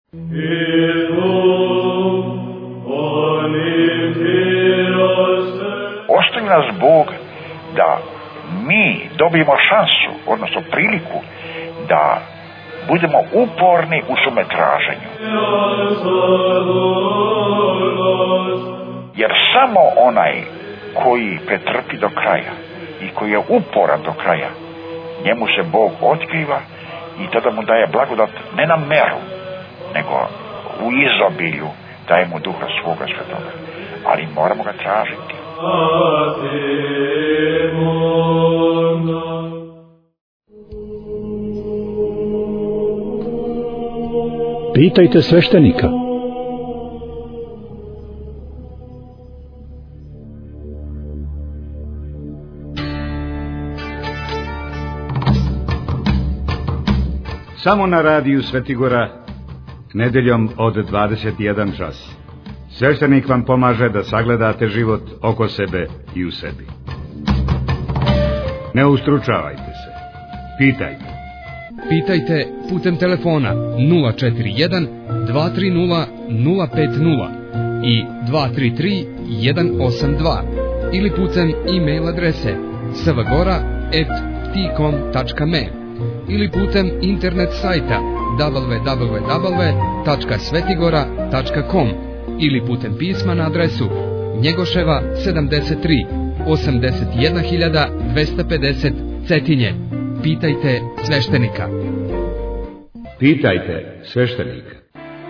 Ostavi nas Bog da mi dobijemo šansu, odnosno priliku da budemo uporni u svome traženju. Jer samo onaj koji pretrpi do kraja i koji je uporan do kraja, njemu se Bog otkriva i tada mu daje blagodat ne na meru, nego u izobilju daje mu Duha svoga Svetoga. Ali moramo ga tražiti. Pitajte sveštenika. Samo na radiju Svetigora, nedeljom od 21 čas. Sveštenik vam pomaže da sagledate život oko sebe i u sebi. Ne ustručavajte se. Pitajte. Pitajte putem telefona 041 230 050 i 233 182 ili putem e-mail adrese svagora@tcom.me ili putem internet sajta www.svetigora.com ili putem pisma na adresu Njegoševa 73 81250 Cetinje. Pitajte sveštenika. Pitajte sveštenika.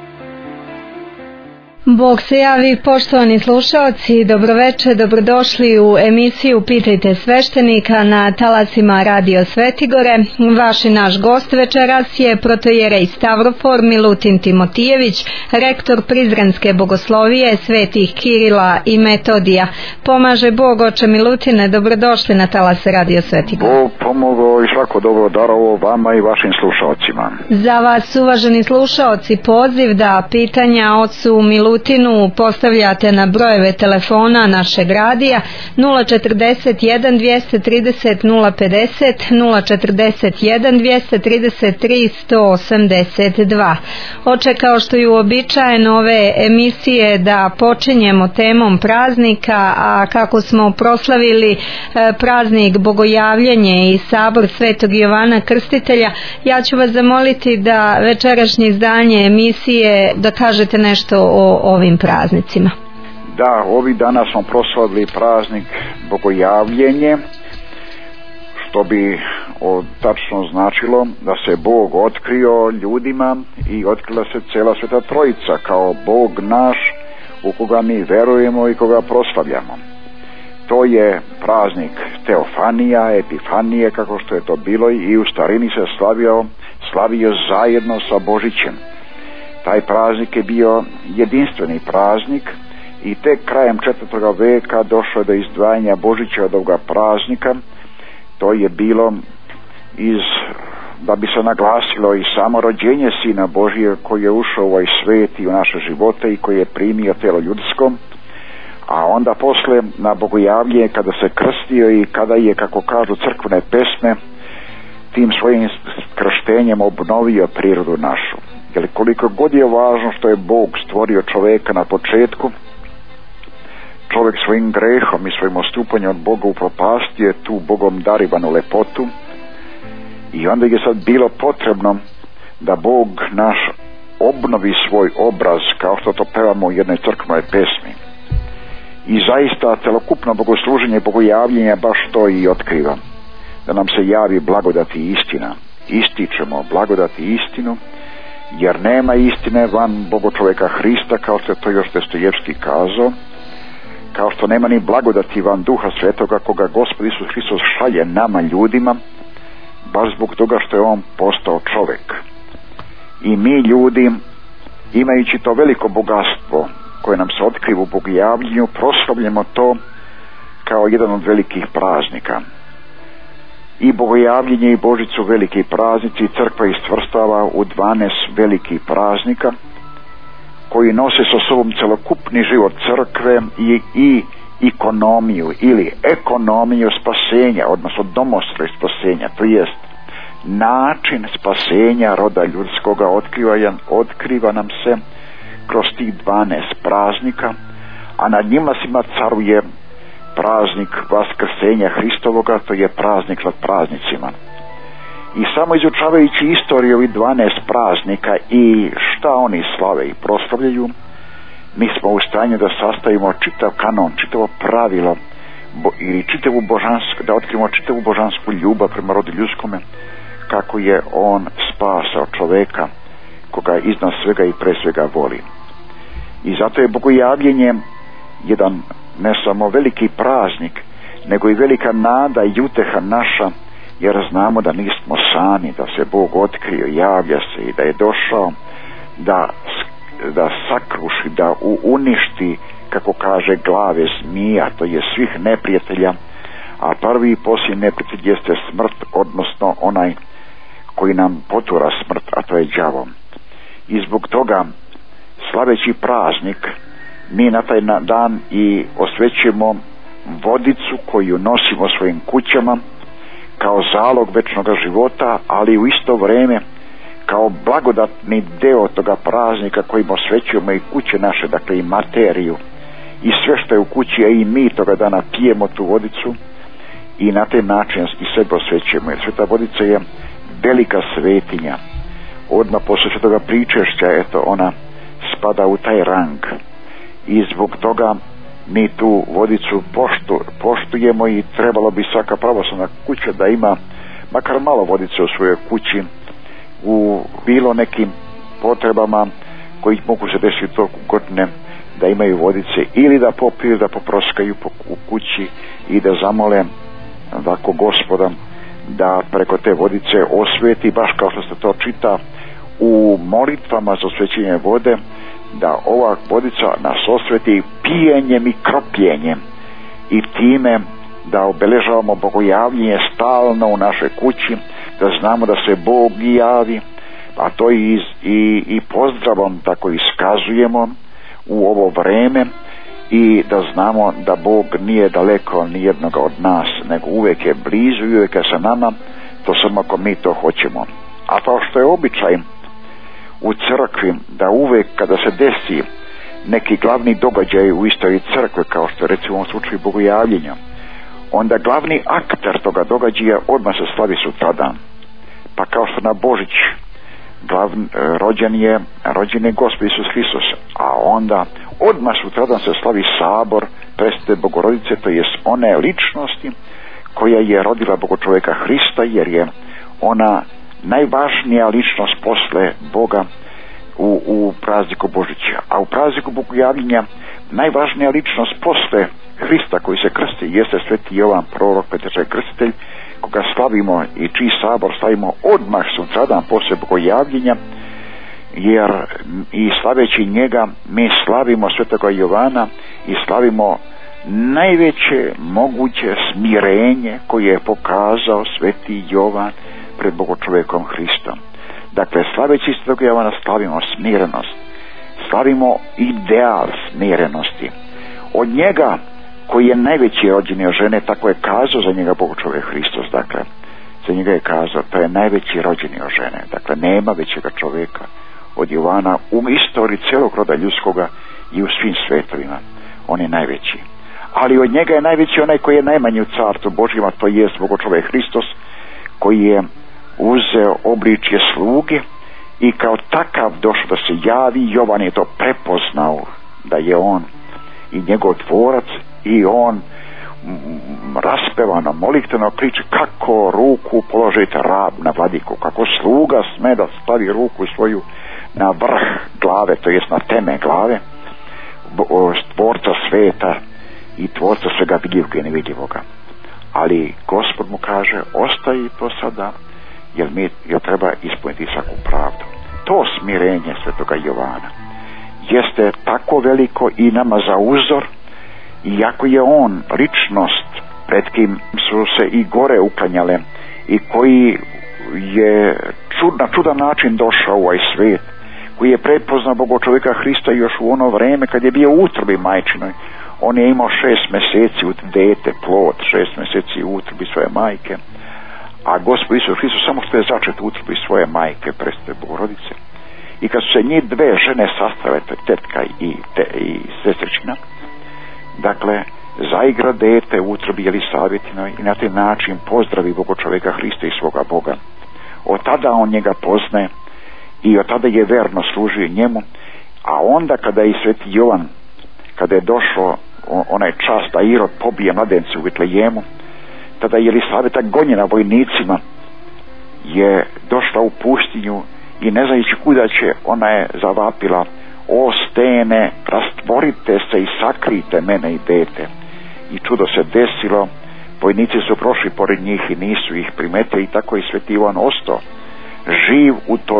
Bog se javi, poštovani slušaoci, dobroveče, dobrodošli u emisiju Pitajte sveštenika na talasima Radio Svetigore. Vaš i naš gost večeras je protojerej Stavrofor Milutin Timotijević, rektor Prizrenske bogoslovije svetih Kirila i Metodija. Pomaže Bog, oče Milutine, dobrodošli na talase Radio Svetigore. Bog pomogao i svako dobro darovo vama i vašim slušaocima. Za vas, uvaženi slušaoci, poziv da pitanja ocu Milutinu postavljate na brojeve telefona našeg radija 041 230 050, 041 233 182. Oče, kao što je uobičajeno ove emisije da počinjemo temom praznika, a kako smo proslavili praznik Bogojavljenje i sabor Svetog Jovana Krstitelja, ja ću vas zamoliti da večerašnje izdanje emisije da kažete nešto o ovim praznicima. Da, ovih dana smo proslavili praznik Bogojavljenje, što bi tačno značilo da se Bog otkrio ljudima i otkrila se cijela Sveta Trojica kao Bog naš u koga mi verujemo i koga proslavljamo. To je praznik Teofanija, Epifanije, kako što je to bilo i u starini se slavio zajedno sa Božićem. Taj praznik je bio jedinstveni praznik i tek krajem 4. veka došlo je do izdvajanja Božića od ovoga praznika. To je bilo da bi se naglasilo i samo rođenje Sina Božije koji je ušao u ovaj svijet i u naše živote i koji je primio tijelo ljudsko, a onda posle na Bogojavljenje kada se krstio i kada je, kako kažu crkvene pesme, tim svojim krštenjem obnovio prirodu našu. Jer koliko god je važno što je Bog stvorio čovjeka na početku, čovjek svojim grehom i svojim ostupanjem od Boga upropastio je tu Bogom darivanu lepotu i onda je sad bilo potrebno da Bog naš obnovi svoj obraz, kao što to pevamo u jednoj crkvenoj pesmi. I zaista celokupno bogosluženje Bogojavljenja baš to i otkriva, da nam se javi blagodat i istina. Ističemo blagodat i istinu, jer nema istine van Boga čovjeka Hrista, kao što je to još Dostojevski kazao, kao što nema ni blagodati van Duha Svetoga koga Gospod Isus Hristos šalje nama ljudima, baš zbog toga što je on postao čovjek. I mi ljudi, imajući to veliko bogatstvo koje nam se otkriva u Bogojavljenju, proslavljamo to kao jedan od velikih praznika. I Bogojavljenje i Božić su veliki praznici i crkva ih svrstava u 12 velikih praznika koji nose sa sobom celokupni život crkve i ekonomiju ili ekonomiju spasenja, odnosno domostroj spasenja, to jest način spasenja roda ljudskoga otkriva nam se kroz tih 12 praznika, a nad njima svima caruje praznik Vaskrsenja Hristovoga, to je praznik nad praznicima. I samo izučavajući istoriju ovih 12 praznika i šta oni slave i proslavljaju, mi smo u stanju da sastavimo čitav kanon, čitavo pravilo ili čitavu božansku, da otkrivamo čitavu božansku ljubav prema rodu ljudskome, kako je on spasao čoveka koga iznad svega i pre svega voli. I zato je bogojavljenje jedan ne samo veliki praznik, nego i velika nada i uteha naša, jer znamo da nismo sami, da se Bog otkrio, javlja se i da je došao da sakruši, da uništi, kako kaže, glave zmija, to je svih neprijatelja, a prvi i posljednji neprijatelj jeste smrt, odnosno onaj koji nam potura smrt, a to je đavo. I zbog toga, slaveći praznik, mi na taj dan i osvećujemo vodicu koju nosimo svojim kućama kao zalog večnog života, ali u isto vrijeme kao blagodatni deo toga praznika kojim osvećujemo i kuće naše, dakle i materiju i sve što je u kući, a i mi toga dana pijemo tu vodicu i na taj način i sebe osvećujemo, jer sveta vodica je velika svetinja. Odmah posle svetoga pričešća, eto, ona spada u taj rang i zbog toga mi tu vodicu poštujemo i trebalo bi svaka pravoslavna kuća da ima makar malo vodice u svojoj kući u bilo nekim potrebama koji mogu se desiti toku godine, da imaju vodice ili da popiju, da poproskaju u kući i da zamole ovako Gospoda da preko te vodice osveti, baš kao što se to čita u molitvama za osvećenje vode, da ova vodica nas osveti pijenjem i kropljenjem i time da obeležavamo bogojavljenje stalno u našoj kući, da znamo da se Bog javi, a to i pozdravom tako iskazujemo u ovo vreme i da znamo da Bog nije daleko ni jednoga od nas, nego uvijek je blizu i uvijek je sa nama, to samo ako mi to hoćemo. A kao što je običaj u crkvi, da uvijek kada se desi neki glavni događaj u istoriji crkve, kao što je recimo u ovom slučaju bogojavljenja, onda glavni akter toga događaja odmah se slavi sutradan. Pa kao što na Božić rođen je Gospod Isus Hristos, a onda odmah sutradan se slavi sabor Presvete Bogorodice, to jest one ličnosti koja je rodila Bogočoveka Hrista, jer je ona najvažnija ličnost posle Boga u prazniku Božića. A u prazniku Bogojavljenja najvažnija ličnost posle Hrista koji se krsti jeste sveti Jovan prorok, Petrčaj krstitelj, koga slavimo i čiji sabor slavimo odmah sutradan posle Bogojavljenja, jer i slaveći njega mi slavimo svetoga Jovana i slavimo najveće moguće smirenje koje je pokazao sveti Jovan pred Bogočovekom Hristom. Dakle, slaveći svetoga Jovana slavimo smirenost, slavimo ideal smirenosti. Od njega koji je najveći rođeni od žene, tako je kazao za njega Bogočovek Hristos, dakle, za njega je kazao, to je najveći rođeni od žene, dakle, nema većega čovjeka od Jovana u istoriji celog roda ljudskoga i u svim svetovima, on je najveći. Ali od njega je najveći onaj koji je najmanji u carstvu Božjem, a to je Bogočovek Hristos, koji je uzeo obličje sluge i kao takav došao da se javi. Jovan je to prepoznao da je on i njegov tvorac i on raspevano, molitveno priča kako ruku položite rab na vladiku, kako sluga sme da stavi ruku svoju na vrh glave, to jest na teme glave tvorca sveta i tvorca svega vidljivog i nevidljivoga. Ali Gospod mu kaže, ostaje to sada, jer treba ispuniti svaku pravdu. To smirenje svetoga Jovana jeste tako veliko i nama za uzor, iako je on ličnost pred kim su se i gore uklanjale i koji je na čudan način došao u ovaj svijet, koji je prepoznao Bogočoveka Hrista još u ono vreme kad je bio u utrobi majčinoj. On je imao 6 mjeseci dete, plod, 6 mjeseci u utrobi svoje majke, a Gospod Isus Hristos samo što je začet u utrobi svoje majke Presvete Bogorodice. I kad su se njih dve žene sastale, tetka i sestrična, dakle, zaigra dete u utrobi Jelisavetinoj i na taj način pozdravi Bogočoveka Hrista i svoga Boga. Od tada on njega poznaje i od tada je verno služio njemu, a onda kada je i sveti Jovan, kada je došao onaj čas da Irod pobije mladence u Vitlejemu, tada je Jelisaveta gonjena vojnicima, je došla u pustinju i ne znajući kuda će, ona je zavapila: o stene, rastvorite se i sakrite mene i dete. I čudo se desilo, vojnici su prošli pored njih i nisu ih primetili, i tako je sveti Ivan ostao živ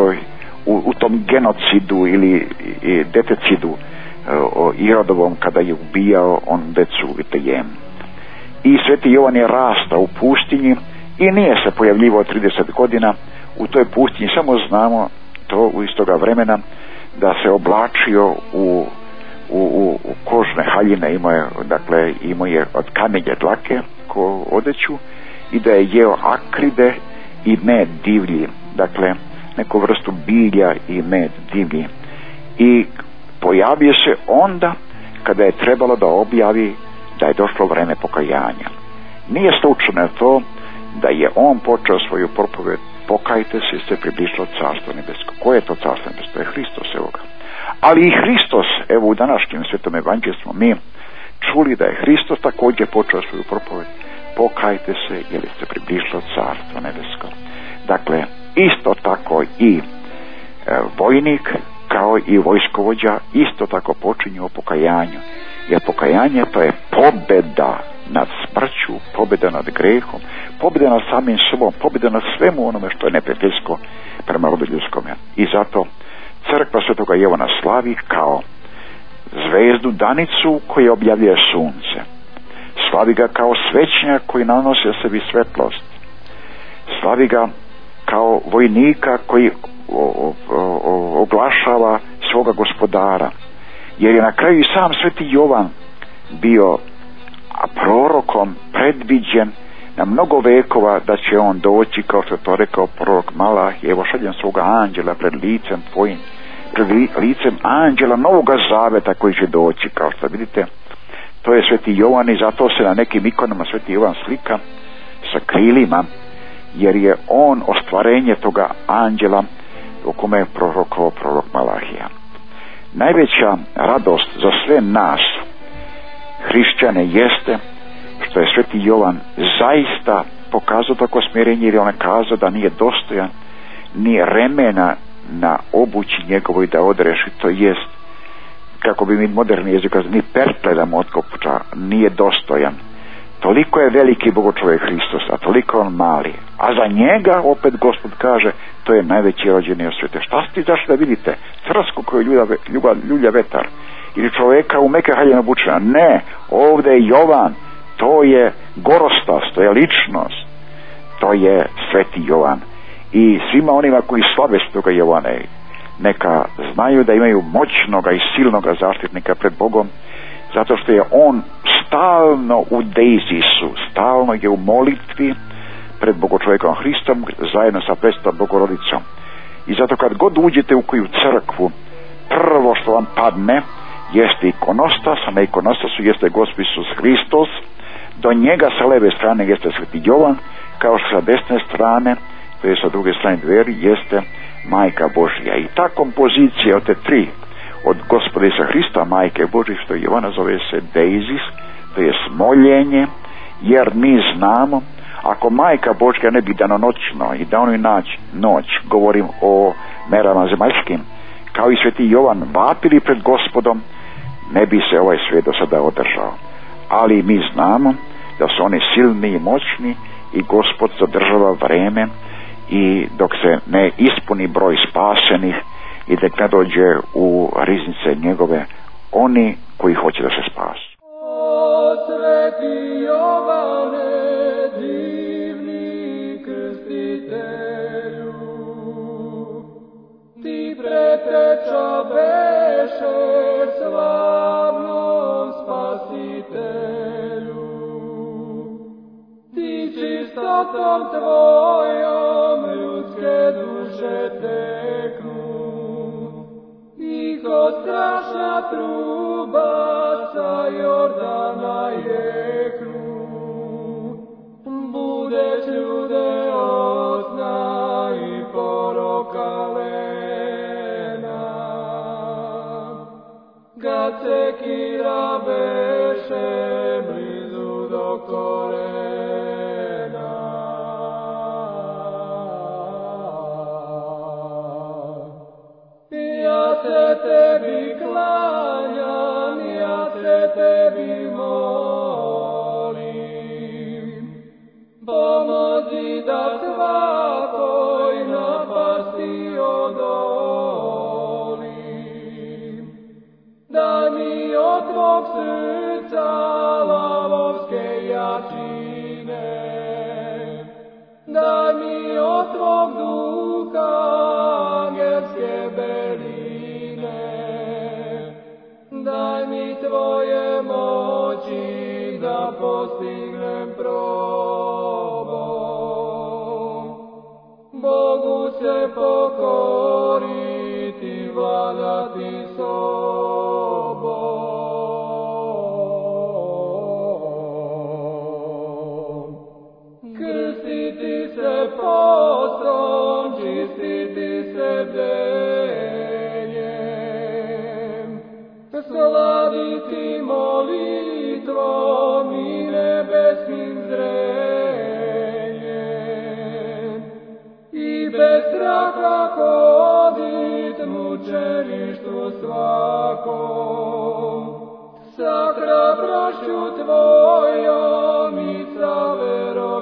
u tom genocidu ili detecidu Irodovom, kada je ubijao on decu u Vitlejemu. I sveti Jovan je rastao u pustinji i nije se pojavljivao 30 godina u toj pustinji. Samo znamo to u istoga vremena da se oblačio u kožne haljine, imao je od kamenje dlake ko odeću, i da je jeo akride i med divlji, dakle neku vrstu bilja i med divlji. I pojavio se onda kada je trebalo da objavi da je došlo vreme pokajanja. Nije slučajno to da je on počeo svoju propoved: pokajte se, ste približilo Carstvo nebesko. Koje je to Carstvo nebesko? To je Hristos, evo ga. Ali i Hristos, evo u današnjem Svetom Evanđelju smo mi čuli da je Hristos također počeo svoju propoved: pokajte se, jer ste približilo Carstvo nebesko. Dakle, isto tako i vojnik kao i vojskovođa isto tako počinju o pokajanju. Jer pokajanje to je pobjeda nad smrću, pobjeda nad grehom, pobjeda nad samim sobom, pobjeda nad svemu onome što je neprijateljsko prema rodu ljudskome. I zato crkva Svetoga Jovana slavi kao zvezdu danicu koja objavljuje sunce. Slavi ga kao svećnjak koji nanosi sebi svetlost. Slavi ga kao vojnika koji oglašava svoga gospodara. Jer je na kraju i sam sveti Jovan bio prorokom predviđen na mnogo vekova da će on doći, kao što je to rekao prorok Malah: evo šaljem svoga anđela pred licem tvojim, pred licem anđela novoga zaveta koji će doći. Kao što vidite, to je sveti Jovan, i zato se na nekim ikonama sveti Jovan slika sa krilima, jer je on ostvarenje toga anđela o kome je prorokovao prorok Malahija. Najveća radost za sve nas hrišćane jeste što je sveti Jovan zaista pokazao tako smjerenje, jer je on kazao da nije dostojan ni remena na obući njegovoj da odreši, to jest, kako bi mi moderni jezik kazao, ni pertleda motkopuča nije dostojan. Toliko je veliki Bogočovek Hristos, a toliko on mali. A za njega, opet Gospod kaže, to je najveći rođeni od svete. Šta ste zašli da vidite? Trsku koju ljulja vetar. Ili čovjeka u meke haljine obučena? Ne, ovdje je Jovan. To je gorostas, to je ličnost. To je sveti Jovan. I svima onima koji slave svetoga Jovana, neka znaju da imaju moćnoga i silnoga zaštitnika pred Bogom, zato što je on stalno u dejzisu, stalno je u molitvi pred Bogočovekom Hristom zajedno sa Presvetom Bogorodicom. I zato kad god uđete u koju crkvu, prvo što vam padne jeste ikonostas, a na ikonostasu jeste Gospod Isus Hristos, do njega sa leve strane jeste sveti Jovan, kao što sa desne strane, to je sa druge strane dveri, jeste Majka Božja. I ta kompozicija od te tri, od Gospoda Isusa Hrista, Majke Božje, što Jovana zove se deizis, to je smoljenje, jer mi znamo, ako Majka Božja ne bi danonoćno i danu i noć, govorim o merama zemaljskim, kao i sveti Jovan vapili pred Gospodom, ne bi se ovaj svijet do sada održao. Ali mi znamo da su oni silni i moćni i Gospod zadržava vreme, i dok se ne ispuni broj spasenih i dok ne dođe u riznice njegove oni koji hoće da se spasu. O sveti Jovane, divni krstitelju, ti preteča beše slavnom spasitelju, ti čistotom tvojom strašna truba sa Jordana jeknu, budeš ljude osna i poroka lena. Kad sekira beše blizu do korena, ja se tebi klanjam, ja se tebi molim, pomozi da svakoj napasti odolim. Daj mi od tvog srca lavovske jačine, daj mi od tvog duha angelske beline, daj mi tvoje moći da postignem probom. Bogu se pokoriti, vladati sobom. Krstiti se postom, čistiti se bdenjem, slaviti molitvom i nebesnim zrenjem, i bez straha hodit mučeništvu svakom, sa hrabrošću tvojom i sa verom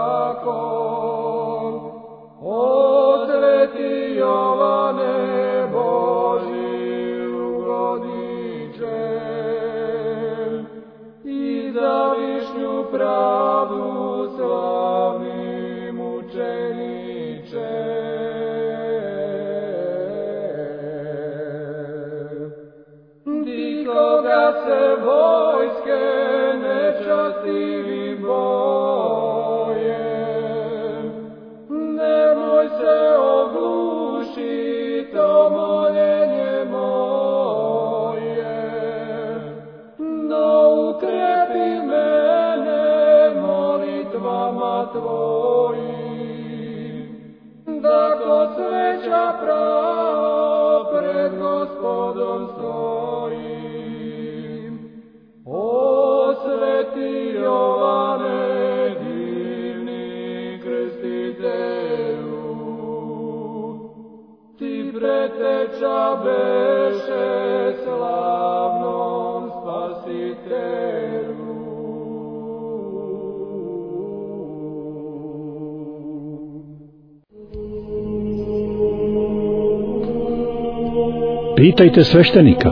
jakom. O sveti Jovane Božji ugodniče, i za višnju pravdu slavni mučeniče. Ti koga se vojske nečastivim boje, nemoj se oglušit o moljenje moje, no ukrepi mene molitvama tvojim, da ko sveća pravo pred Gospodom stojim. O sveti Jovane, divni krstitelju, ti preteča beše slavnom spasitelju. Pitajte sveštenika.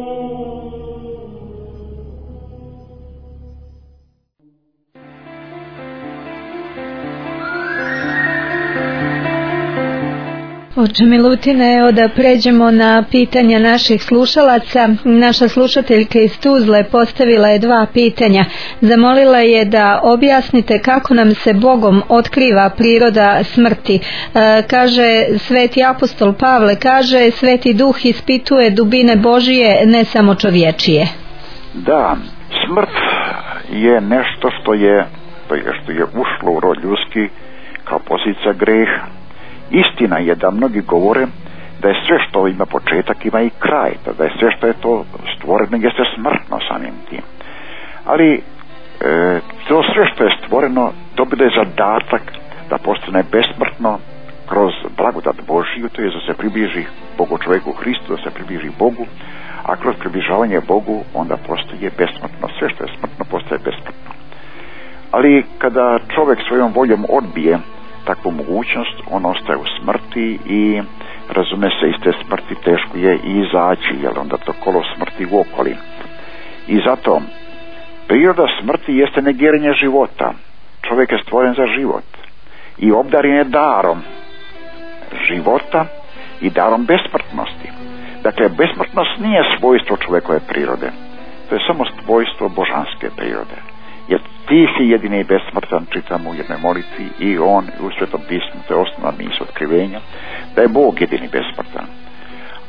Oče Milutine, evo da pređemo na pitanja naših slušalaca. Naša slušateljka iz Tuzle postavila je 2 pitanja. Zamolila je da objasnite kako nam se Bogom otkriva priroda smrti. Kaže, sveti apostol Pavle kaže, sveti duh ispituje dubine Božije, ne samo čovječije. Da, smrt je nešto što je ušlo u rod ljudski kao posljedica greha. Istina je da mnogi govore da je sve što ima početak ima i kraj, da je sve što je to stvoreno jeste smrtno samim tim. Ali to sve što je stvoreno dobilo je zadatak da postane besmrtno kroz blagodat Božiju, to je da se približi Bogu čovjeku Hristu, da se približi Bogu, a kroz približavanje Bogu onda postaje besmrtno. Sve što je smrtno postaje besmrtno. Ali kada čovjek svojom voljom odbije takvu mogućnost, on ostaje u smrti i razume se, iz te smrti teško je i izaći, jer onda to kolo smrti u okolini. I zato priroda smrti jeste negiranje života. Čovjek je stvoren za život i obdaren je darom života i darom besmrtnosti. Dakle, besmrtnost nije svojstvo čovjekove prirode, to je samo svojstvo božanske prirode. Jer ti si jedini besmrtan, čitamo u jednoj molitvi, i on u Svetom pismu, to je osnovna misao otkrivenja, da je Bog jedini besmrtan.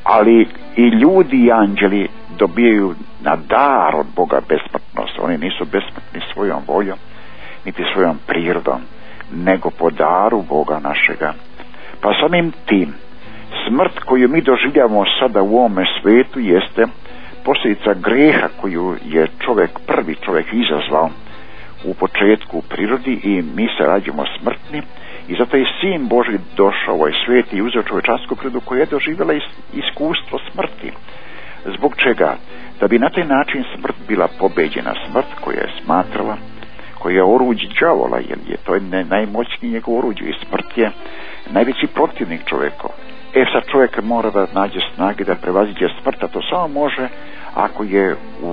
ali i ljudi i anđeli dobijaju na dar od Boga besmrtnost. Oni nisu besmrtni svojom voljom niti svojom prirodom, nego po daru Boga našega. Pa samim tim smrt koju mi doživljavamo sada u ovome svetu jeste posljedica greha koju je prvi čovjek izazvao u početku u prirodi, i mi se rađamo smrtni, i zato je Sin Božji došao u ovaj svijet i uzeo čovječansku prirodu koja je doživjela iskustvo smrti. Zbog čega? Da bi na taj način smrt bila pobeđena. Smrt koja je smatrala, koja je oruđe đavola, jer je to najmoćnije njegov oruđe, i smrt je najveći protivnik čovjekov. Sad čovjek mora da nađe snage da prevaziđe smrt, a to samo može ako je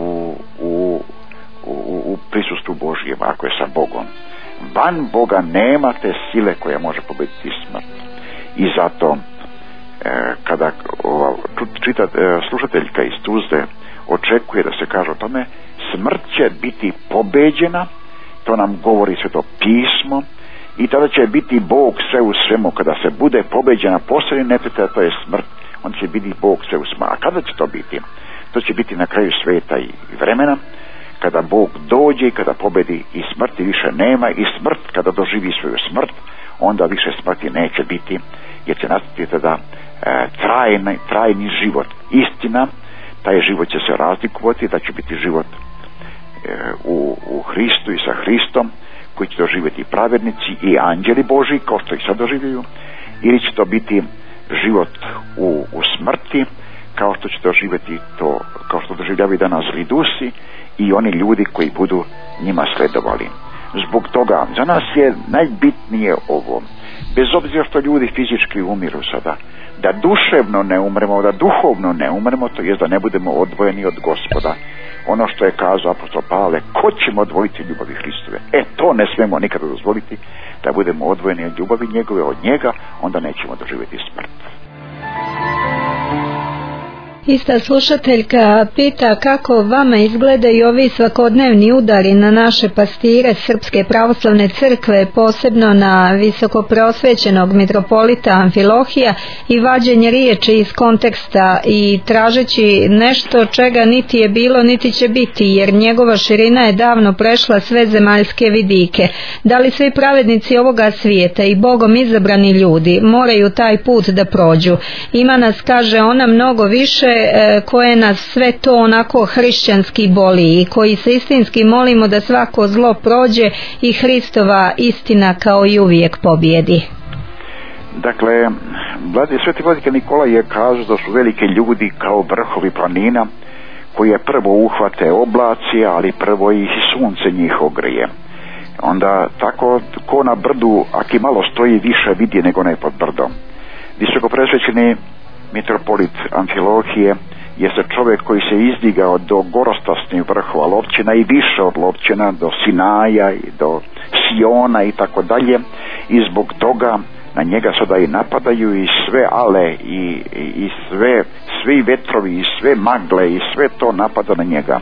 u prisustvu Božjem, ako je sa Bogom. Van Boga nema te sile koja može pobediti smrt. I zato kada slušateljka iz Tuzle očekuje da se kaže o tome, smrt će biti pobeđena, to nam govori Sveto pismo, i tada će biti Bog sve u svemu. Kada se bude pobeđena posljednji neprijatelj, to je smrt, on će biti Bog sve u svemu. A kada će to biti? To će biti na kraju svijeta i vremena, kada Bog dođe i kada pobedi i smrti više nema, i smrt kada doživi svoju smrt, onda više smrti neće biti, jer će nastati tada trajni život. Istina, taj život će se razlikovati, da će biti život u Hristu i sa Hristom, koji će doživjeti pravednici i anđeli Božji, kao što ih sad doživljaju, ili će to biti život u smrti, kao što će doživjeti to, kao što doživljavaju danas ridusi i oni ljudi koji budu njima sledovali. Zbog toga za nas je najbitnije ovo, bez obzira što ljudi fizički umiru sada, da duševno ne umremo, da duhovno ne umremo, to jest da ne budemo odvojeni od Gospoda. Ono što je kazao apostol Pavle, ko ćemo odvojiti ljubavi Hristove? To ne smemo nikada dozvoliti, da budemo odvojeni od ljubavi njegove, od njega, onda nećemo doživjeti smrt. Ista slušateljka pita kako vama izgledaju ovi svakodnevni udari na naše pastire Srpske pravoslavne crkve, posebno na visokoprosvećenog mitropolita Amfilohija, i vađenje riječi iz konteksta i tražeći nešto čega niti je bilo niti će biti, jer njegova širina je davno prešla sve zemaljske vidike. Da li svi pravednici ovoga svijeta i Bogom izabrani ljudi moraju taj put da prođu? Ima nas, kaže ona, mnogo više koje nas sve to onako hrišćanski boli i koji se istinski molimo da svako zlo prođe i Hristova istina kao i uvijek pobjedi. Dakle, Sveti Vladika Nikola je kazao da su velike ljudi kao vrhovi planina koji je prvo uhvate oblaci, ali prvo i sunce njih ogreje. Onda tako ko na brdu, aki malo stoji, više vidi nego ne pod brdom. Visokopresvećeni mitropolit Amfilohije jeste čovjek koji se izdigao do gorostasnih vrhova Lovćena i više od Lovćena, do Sinaja i do Siona i tako dalje, i zbog toga na njega sada i napadaju i sve ale i svi vetrovi i sve magle i sve to napada na njega.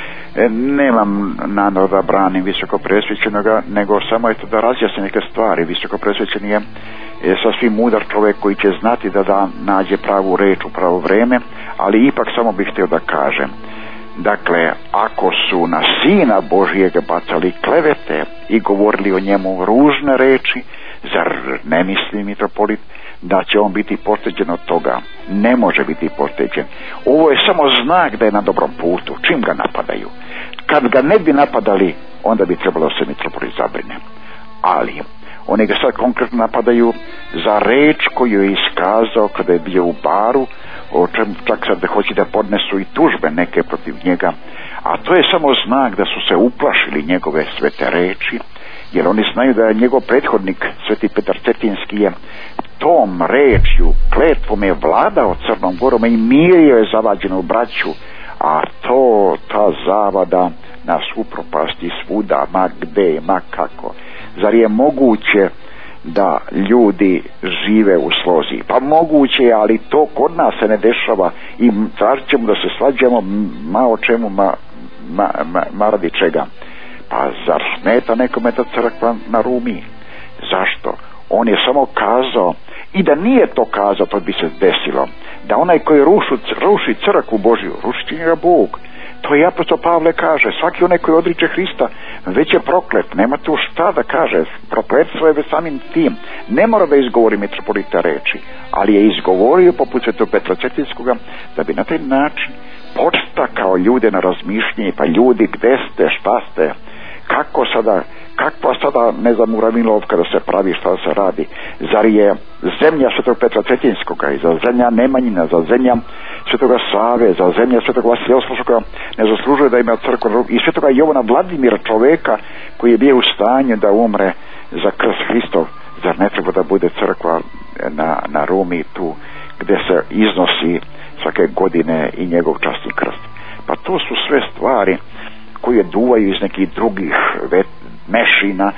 Nemam namjeru da branim visokopresvećenoga, nego samo je to da razjasni neke stvari. Visokopresvećen je sasvim mudar čovjek koji će znati da nađe pravu reč u pravo vrijeme, ali ipak samo bih htio da kažem. Dakle, ako su na Sina Božijeg bacali klevete i govorili o njemu ružne reči, zar ne misli mitropolit da će on biti pošteđen od toga? Ne može biti pošteđen. Ovo je samo znak da je na dobrom putu. Čim ga napadaju? Kad ga ne bi napadali, onda bi trebalo se mitropolit zabrine. Ali oni ga sad konkretno napadaju za reč koju je iskazao kada je bio u baru, o čemu čak sad hoće da podnesu i tužbe neke protiv njega. A to je samo znak da su se uplašili njegove svete reči, jer oni znaju da je njegov prethodnik Sveti Petar Cetinski je tom rečju, kletvom je vladao Crnom Gorom i mirio je zavađenu braću, a ta zavada nas upropasti svuda, ma gde, ma kako. Zar je moguće da ljudi žive u slozi? Pa moguće je, ali to kod nas se ne dešava i tražit ćemo da se svađamo ma o čemu, ma radi čega. Pa zar smeta nekome ta crkva na Rumi? Zašto? On je samo kazao, i da nije to kazao, to bi se desilo. da onaj koji ruši crkvu Božju, rušit će njega Bog. To i apostol Pavle kaže, svaki onaj koji odriče Hrista već je proklet, nema tu šta da kaže, prokletstvo je već samim tim. Ne mora da izgovori mitropolita reči, ali je izgovorio poput Svetog Petra Cetinskoga, da bi na taj način podstakao ljude na razmišljanje, pa ljudi, gde ste, šta ste, kakva sada, ne znam, uranilovka da se pravi, šta da se radi. Zar je zemlja Svetog Petra Cetinskoga i za zemlja Nemanjina, za zemlja Svetoga Save, za zemlja Svetog Vasilija Ostroškoga ne zaslužuje da ima crkvu, i Svetoga Jovana Vladimira, čoveka koji je bio u stanju da umre za krst Hristov, zar ne treba da bude crkva na Rumi tu gde se iznosi svake godine i njegov časni krst? Pa to su sve stvari koje duvaju iz nekih drugih mešina,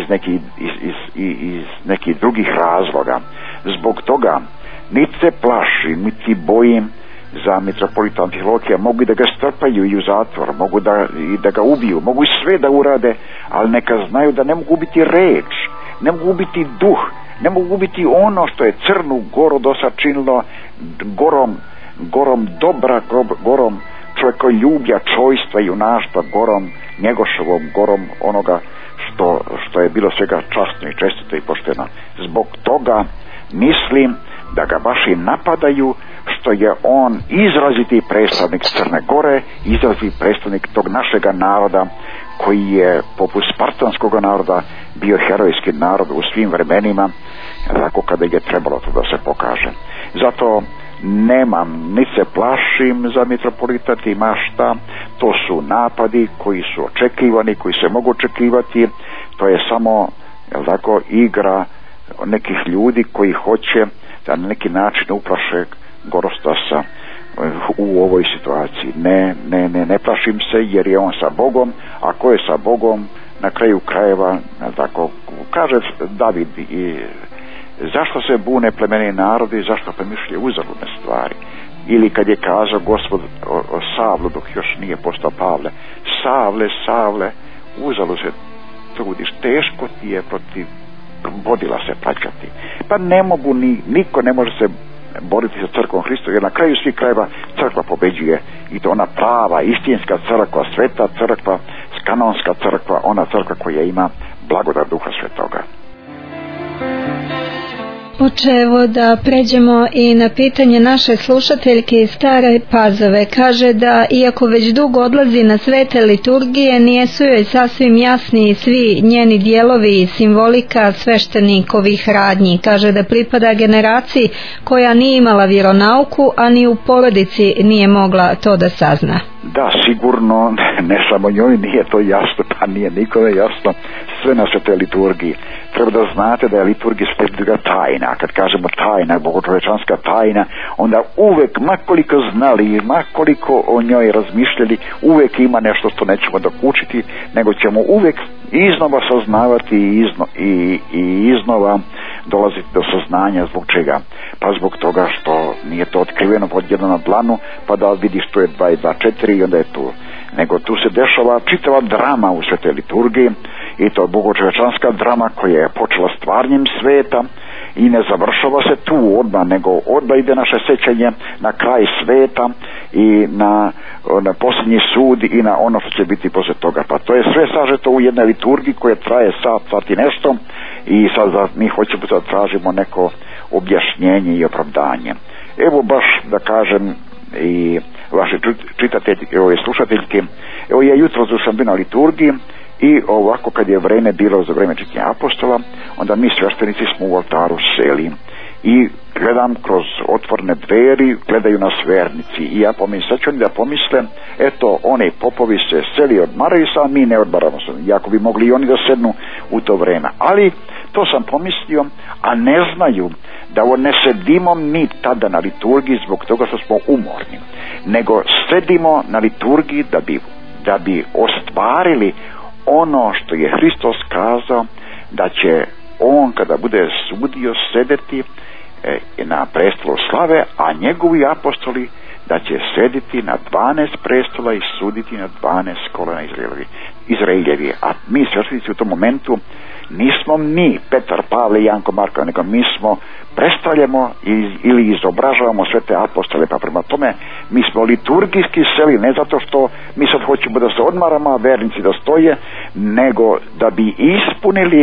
iz nekih drugih razloga. Zbog toga niti se plašim, niti bojim za mitropolita Amfilohija. Mogu da ga strpaju i u zatvor, mogu da ga ubiju, mogu i sve da urade, ali neka znaju da ne mogu ubiti reč, ne mogu ubiti duh, ne mogu ubiti ono što je Crnu Goru dosad činilo gorom dobra, gorom čovjekoljublja, čojstva i junaštva, gorom Njegoševom, gorom onoga što je bilo svega časno i čestito i pošteno. Zbog toga mislim da ga baš i napadaju, što je on izraziti predstavnik Crne Gore, izraziti predstavnik tog našega naroda koji je poput spartanskog naroda bio herojski narod u svim vremenima, tako kada je trebalo to da se pokaže. Zato niti se plašim za mitropolita, ima šta, to su napadi koji su očekivani, koji se mogu očekivati, to je samo, tako, igra nekih ljudi koji hoće da na neki način uplaše Gorostasa u ovoj situaciji. Ne plašim se, jer je on sa Bogom, a ko je sa Bogom na kraju krajeva, tako kaže David, i zašto se bune plemeni narodi, zašto pomišljaju uzaludne stvari? Ili kad je kazao Gospod o Savlu dok još nije postao Pavle, Savle, uzalud se trudiš, teško ti je protiv vodila se plaćati. Pa niko ne može se boriti sa crkvom Hristovom, jer na kraju svih krajeva crkva pobeđuje, i to ona prava, istinska crkva, sveta crkva, kanonska crkva, ona crkva koja ima blagodat Duha Svetoga. Oče, evo da pređemo i na pitanje naše slušateljke iz Stare Pazove. Kaže da iako već dugo odlazi na svete liturgije, nijesu joj sasvim jasni svi njeni dijelovi i simbolika sveštenikovih radnji. Kaže da pripada generaciji koja nije imala vjeronauku, a ni u porodici nije mogla to da sazna. Da, sigurno, ne samo njoj nije to jasno, pa nije nikome jasno sve na svetoj liturgiji. Treba da znate da je liturgija svetoga tajna. Kad kažemo tajna, bogočovečanska tajna, onda uvek, makoliko znali, makoliko o njoj razmišljali, uvek ima nešto što nećemo dokučiti, nego ćemo uvek iznova saznavati i iznova dolaziti do saznanja. Zbog čega? Pa zbog toga što nije to otkriveno pod jedno na dlanu, pa da vidiš to je 2 i 2 4 i onda je tu. Nego tu se dešava čitava drama u svetoj liturgiji, i to je bogočovečanska drama koja je počela stvaranjem sveta i ne završava se tu odmah, nego odmah ide naše sećanje na kraj sveta i na posljednji sud i na ono što će biti poslije toga. Pa to je sve sažeto u jednoj liturgiji koja traje sat i nešto, i sad mi hoćemo da tražimo neko objašnjenje i opravdanje. Evo baš da kažem i vaši čitatelji, evo i slušateljke, evo ja jutro sam bio na liturgiji i ovako kad je vreme bilo za vreme čitanja apostola, onda mi sveštenici smo u oltaru seli i gledam kroz otvorene dveri, gledaju nas vernici i ja pomislim, sad će oni da pomisle, eto oni popovi se seli, odmaraju se, a mi ne odmaramo se, jako bi mogli i oni da sednu u to vreme, ali to sam pomislio, a ne znaju da ne sedimo mi tada na liturgiji zbog toga što smo umorni, nego sedimo na liturgiji da bi ostvarili ono što je Hristos kazao, da će on kada bude sudio sedeti na prestolu slave, a njegovi apostoli da će sediti na 12 prestola i suditi na 12 kolena Izraeljevi. A mi sveštenici u tom momentu nismo mi Petar, Pavle i Janko Marko, nego mi smo predstavljamo ili izobražavamo sve te apostole. Pa prema tome mi smo liturgijski seli, ne zato što mi sad hoćemo da se odmaramo, a vernici da stoje, nego da bi ispunili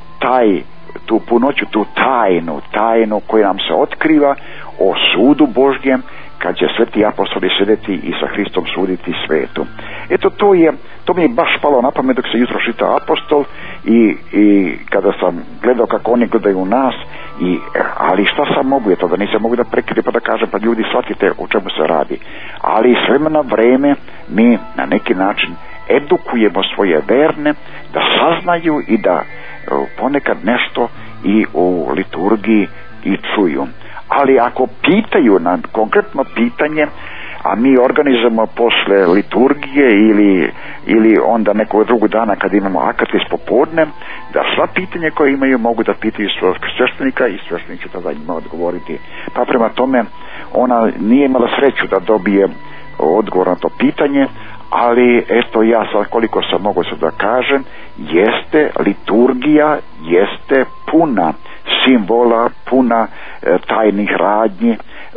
tu punoću, tu tajnu koja nam se otkriva o sudu Božjem, kad će sveti apostoli sjedeti i sa Hristom suditi svetu. Eto, to mi je baš palo na pamet dok se jutro čita apostol i kada sam gledao kako oni gledaju nas, ali šta sam mogu, da nisam mogu da prekrijem pa da kažem, pa ljudi shvatite o čemu se radi. Ali s vremena na vreme mi na neki način edukujemo svoje verne da saznaju i da ponekad nešto i u liturgiji i čuju. Ali ako pitaju na konkretno pitanje, a mi organizujemo posle liturgije ili onda nekog drugog dana kad imamo akatis popodne, da sva pitanja koje imaju mogu da pitaju svog sveštenika i sveštenik će tada ima odgovoriti. Pa prema tome ona nije imala sreću da dobije odgovor na to pitanje, ali eto ja sad koliko sam mogao sad da kažem, liturgija jeste puna simbola, puna tajnih radnji,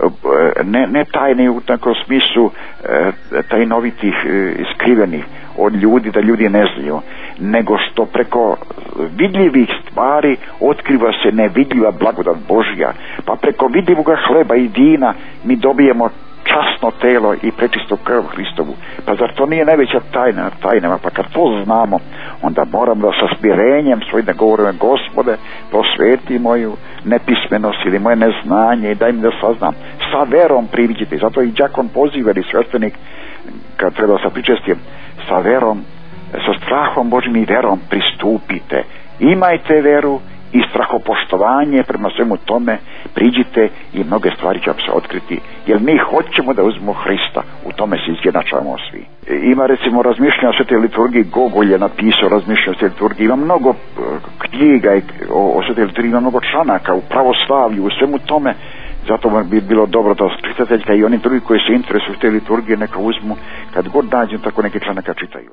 ne tajni u takvom smislu tajnovitih, skrivenih od ljudi, da ljudi ne znaju, nego što preko vidljivih stvari otkriva se nevidljiva blagodat Božja, pa preko vidljivoga hleba i vina mi dobijemo časno telo i prečistu krv Hristovu. Pa zar to nije najveća tajna? Pa kad to znamo, onda moram da sa smirenjem svojim da govorimo: Gospode, prosveti moju nepismenost ili moje neznanje i daj mi da saznam. Sa verom priviđite. Zato i đakon poziva ili sveštenik kad treba sa pričestjem, sa verom, sa strahom Božim i verom pristupite. Imajte veru i strahopoštovanje prema svemu tome, priđite i mnoge stvari će vam se otkriti, jer mi hoćemo da uzmemo Hrista, u tome se izjednačavamo svi. Ima recimo razmišljanja o svetoj liturgiji, Gogol je napisao razmišljanja o svetoj liturgiji, ima mnogo knjiga o svetoj liturgiji, ima mnogo članaka u pravoslavlju, u svemu tome. Zato bi bilo dobro da čitateljka i oni drugi koji se interesuju te liturgije neka uzmu, kad god nađem tako neke članaka čitaju.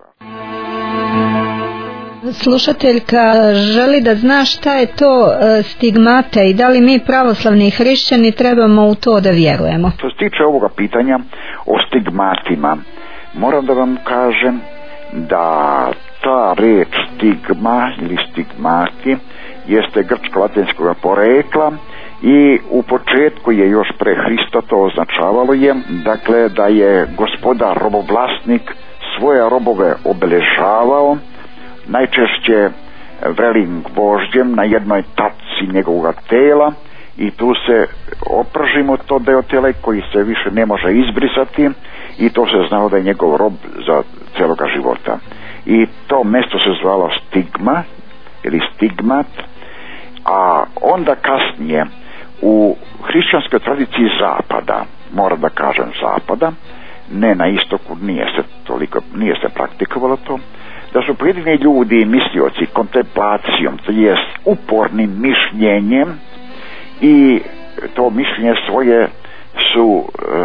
Slušateljka želi da zna šta je to stigmata i da li mi pravoslavni hrišćani trebamo u to da vjerujemo. Što se tiče ovoga pitanja o stigmatima, moram da vam kažem da ta reč stigma ili stigmati jeste grčko-latinskog porekla i u početku je još pre Hrista to označavalo je, dakle da je gospodar robovlasnik svoje robove obeležavao najčešće vrelim gvožđem na jednoj taci njegovog tela i tu se opržimo to deo tela koji se više ne može izbrisati i to se znalo da je njegov rob za celoga života. I to mesto se zvalo stigma ili stigmat, a onda kasnije u hrišćanskoj tradiciji zapada, moram da kažem zapada, ne na istoku, nije se praktikovalo to, da su pojedini ljudi, mislioci, kontemplacijom, to jest upornim mišljenjem i to mišljenje svoje su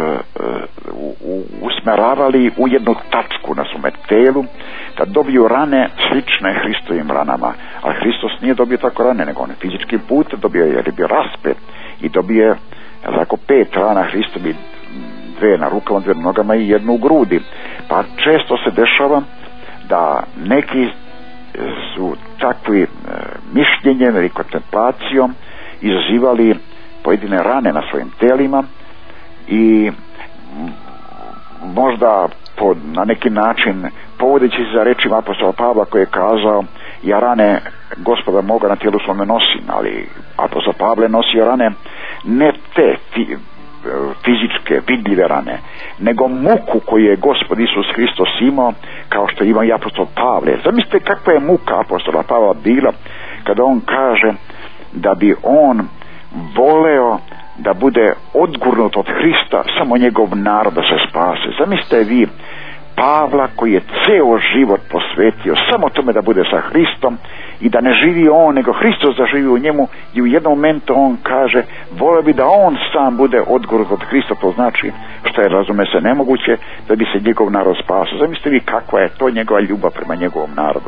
usmeravali u jednu tačku na svome telu, da dobiju rane slične Hristovim ranama. Ali Hristos nije dobio tako rane, nego on fizički put dobio je bio raspet i dobije tako 5 rana Hristovi, 2 na rukama, 2 na nogama i 1 u grudi. Pa često se dešava da neki su takvi mišljenjem ili kontemplacijom izazivali pojedine rane na svojim telima i možda na neki način povodeći se za rečima apostola Pavla koji je kazao: ja rane Gospoda moga na tijelu svome nosim, ali apostol Pavle nosio rane ne te fizičke, vidljive rane, nego muku koju je Gospod Isus Hristos imao, kao što ima i apostol Pavle. Zamislite kakva je muka apostola Pavla bila kada on kaže da bi on voleo da bude odgurnut od Hrista, samo njegov narod da se spase. Zamislite vi Pavla koji je ceo život posvetio samo tome da bude sa Hristom i da ne živi on, nego Hristos da živi u njemu, i u jednom momentu on kaže: voleo bi da on sam bude odgurnut od Hrista, to znači, što je razume se nemoguće, da bi se njegov narod spasio. Zamislite vi kakva je to njegova ljubav prema njegovom narodu,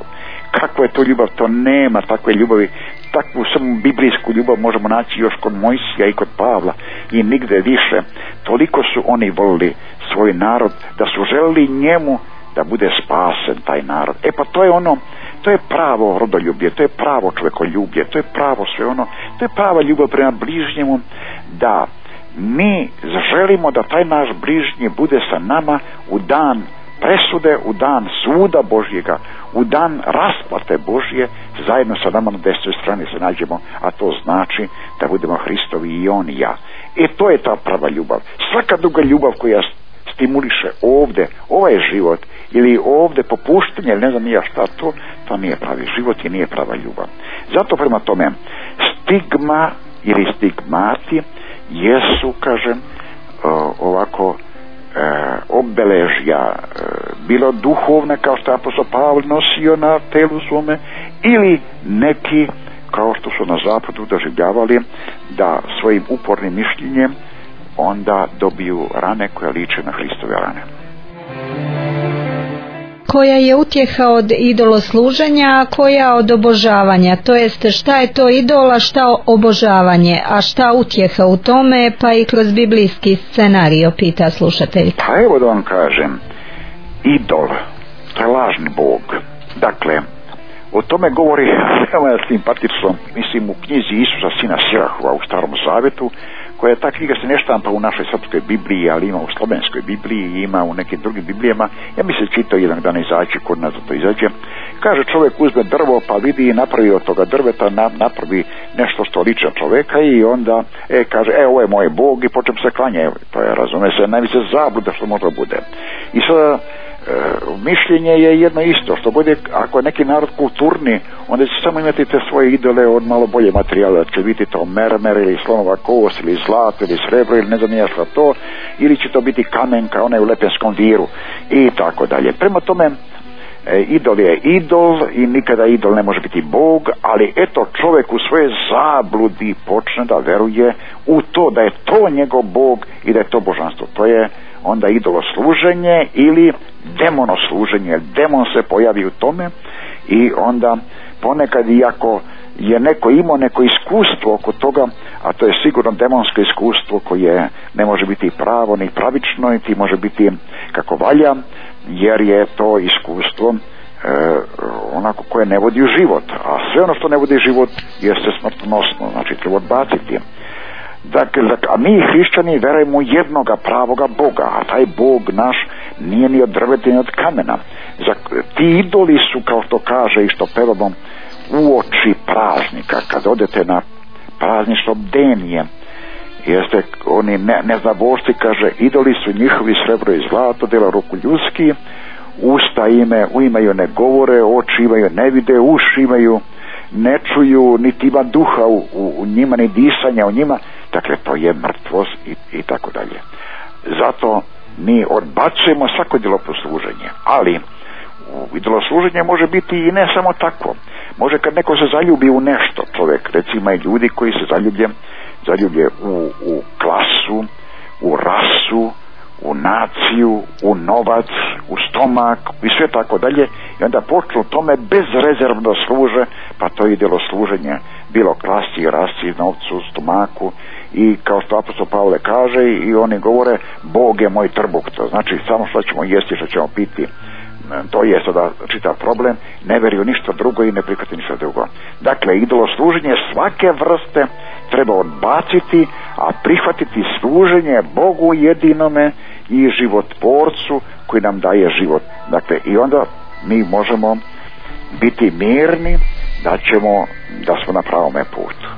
Kakva je to ljubav? To nema takve ljubavi. Takvu samo biblijsku ljubav možemo naći još kod Mojsija i kod Pavla i nigde više. Toliko su oni volili svoj narod da su želeli njemu da bude spasen taj narod. Pa to je ono, to je pravo rodoljublje, to je pravo čovekoljublje, to je pravo sve ono, to je prava ljubav prema bližnjemu, da mi želimo da taj naš bližnji bude sa nama u dan presude, u dan suda Božjega, u dan rasplate Božje, zajedno sa nama na desnoj strani se nađemo, a to znači da budemo Hristovi i on i ja. To je ta prava ljubav. Svaka druga ljubav koja stimuliše ovdje, ovaj život, ili ovdje popuštanje, ili ne znam ja šta, to nije pravi život i nije prava ljubav. Zato prema tome stigma ili stigmati jesu, kažem, ovako obeležja, bilo duhovne, kao što je apostol Pavle nosio na telu svome, ili neki kao što su na zapadu doživljavali da svojim upornim mišljenjem onda dobiju rane koje liče na Hristove rane. Koja je utjeha od idolosluženja, a koja od obožavanja? To jest, šta je to idola, šta obožavanje, a šta utjeha u tome, pa i kroz biblijski scenario, pita slušatelj. Pa evo da vam kažem, idol, to je lažni bog. Dakle, o tome govori veoma simpatično, mislim, u knjizi Isusa sina Sirahova u Starom Zavetu, koja ta knjiga se ne štampa u našoj srpskoj Bibliji, ali ima u slovenskoj Bibliji i ima u nekim drugim Biblijama. Ja mi se čitao jedan dan izaći, kod nas to izađe. Kaže, čovjek uzme drvo pa vidi i napravi od toga drveta, napravi nešto što liči na čovjeka i onda kaže, ovo je moj Bog i počne se klanja. To je, razume se, najviše zabluda što možda bude. I sada mišljenje je jedno isto, što bude, ako je neki narod kulturni, onda će samo imati te svoje idole od malo bolje materijala, će biti to mermer ili slonova kost ili zlato ili srebro ili ne znam ja šta to, ili će to biti kamen kao onaj u Lepenskom viru i tako dalje. Prema tome, idol je idol i nikada idol ne može biti Bog, ali eto, čovjek u svoje zabludi počne da veruje u to da je to njegov Bog i da je to božanstvo. To je onda idolosluženje ili demonosluženje. Demon se pojavi u tome i onda ponekad, iako je neko imao neko iskustvo oko toga, a to je sigurno demonsko iskustvo koje ne može biti pravo ni pravično, niti može biti kako valja, jer je to iskustvo onako koje ne vodi u život, a sve ono što ne vodi u život jeste smrtonosno, znači treba odbaciti. Dakle, a mi hrišćani verujemo jednoga pravoga Boga, a taj Bog naš nije ni od drveta ni od kamena. Ti idoli su, kao što kaže i što pevamo, uoči praznika. Kad odete na prazništvo bdenije, jeste oni neznavošti, kaže, idoli su njihovi srebro i zlato, dela ruku ljudski, usta imaju ne govore, oči imaju ne vide, uši imaju ne čuju, niti ima duha u njima, ni disanja u njima. Dakle, to je mrtvost i tako dalje. Zato mi odbacujemo svako idolosluženje, ali idolosluženje može biti i ne samo tako. Može kad neko se zaljubi u nešto, čovjek, recimo i ljudi koji se zaljublje u klasu, u rasu, u naciju, u novac, u stomak i sve tako dalje, i onda počnu tome bezrezervno služe, pa to je idolosluženje, bilo klasi, rasi, novcu, stomaku, i kao što apostol Pavle kaže, i oni govore, Bog je moj trbuk, to znači samo što ćemo jesti, što ćemo piti, to je sada čitav problem, ne vjeruju ništa drugo i ne prihvati ništa drugo. Dakle, idolosluženje svake vrste treba odbaciti, a prihvatiti služenje Bogu jedinome i životvorcu koji nam daje život. Dakle, i onda mi možemo biti mirni da smo na pravome putu.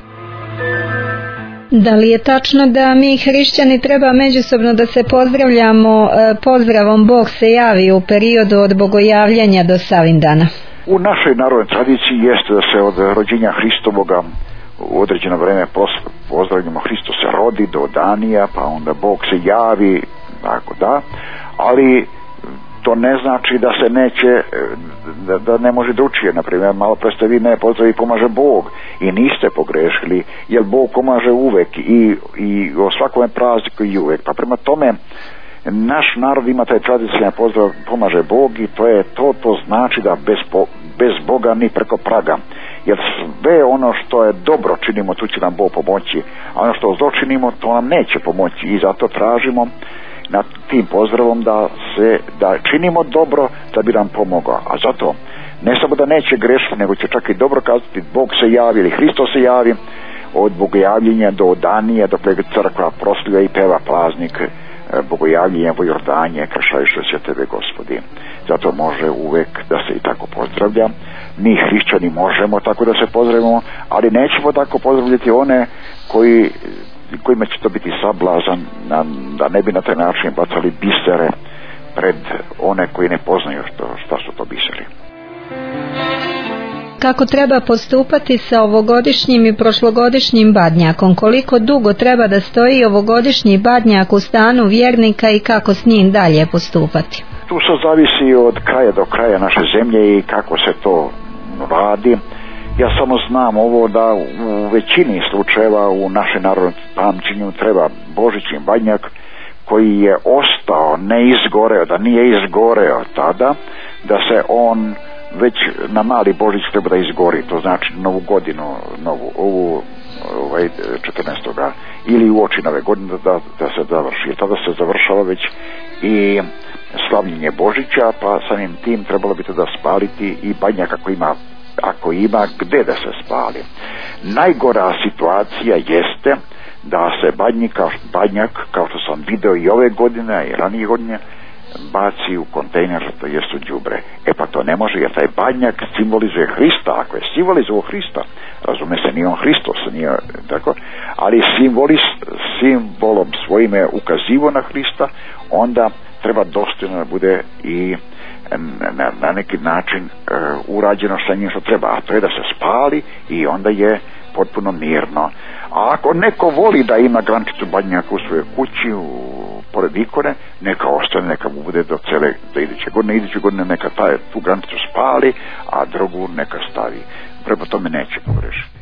Da li je tačno da mi hrišćani treba međusobno da se pozdravljamo pozdravom Bog se javi u periodu od bogojavljanja do Savindana? U našoj narodnoj tradiciji jeste da se od rođenja Hristovoga u određeno vrijeme pozdravljamo, Hristos se rodi do danija, pa onda Bog se javi, tako da, ali to ne znači da se neće, da ne može drugčije. Naprimjer, malo pre ste vi ne pozdravi pomaže Bog i niste pogrešili, jer Bog pomaže uvek i o svakome prazniku i uvek. Pa prema tome Naš narod ima taj tradicionalni pozdrav pomaže Bog i to znači da bez Boga ni preko praga. Jer sve ono što je dobro činimo, tu će nam Bog pomoći, a ono što zlo činimo, to nam neće pomoći i zato tražimo nad tim pozdravom da činimo dobro da bi nam pomogao. A zato ne samo da neće grešiti, nego će čak i dobro kazati Bog se javi ili Hristos se javi, od bogojavljenja do odanija, dokle crkva proslava i peva praznik bogojavljenja vo Jordanje, kršajući se tebe Gospodi. Zato može uvek da se i tako pozdravlja. Mi hrišćani možemo tako da se pozdravimo, ali nećemo tako pozdravljati one kojima će to biti sablazan, da ne bi na taj način bacali bisere pred one koji ne poznaju šta su to biseri. Kako treba postupati sa ovogodišnjim i prošlogodišnjim badnjakom? Koliko dugo treba da stoji ovogodišnji badnjak u stanu vjernika i kako s njim dalje postupati? Tu se zavisi od kraja do kraja naše zemlje i kako se to radi. Ja samo znam ovo da u većini slučajeva u našem narodnom pamćenju treba Božićni badnjak koji je ostao, ne izgoreo, da nije izgoreo tada, da se on već na mali Božić treba da izgori, to znači novu godinu, ovu 14. ili u oči nove godine da se završi. Tada se završava već i slavljenje Božića, pa samim tim trebalo bi tada spaliti i badnjak ako ima gde da se spali. Najgora situacija jeste da se badnjak, kao što sam video i ove godine i ranije godine, baci u kontejner, to jest u đubre. Pa to ne može, jer taj badnjak simbolizuje Hrista. Ako je simbolizovao Hrista, razume se, nije on Hristos, nije tako, ali simbolom svojim je ukazivo na Hrista, onda treba dostojno da bude i na neki način urađeno sa njim što treba, a to je da se spali i onda je potpuno mirno. A ako neko voli da ima grančicu badnjaka u svojoj kući, pored ikone, neka ostane, neka mu bude do iduće godine neka tu grančicu spali, a drugu neka stavi. Prema tome neće pogrešiti.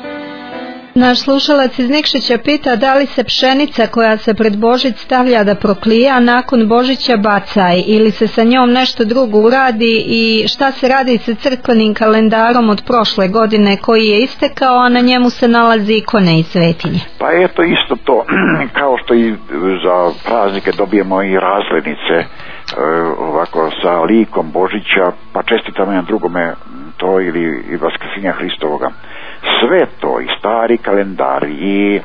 Naš slušalac iz Nikšića pita da li se pšenica koja se pred Božić stavlja da proklija, a nakon Božića bacaj, ili se sa njom nešto drugo uradi i šta se radi sa crkvenim kalendarom od prošle godine koji je istekao, a na njemu se nalazi ikone i svetinje. Pa eto isto to, kao što i za praznike dobijemo i razglednice ovako sa likom Božića, pa čestitamo jedan drugome to ili Vaskrsenja Hristovoga. Sve to, i stari kalendar i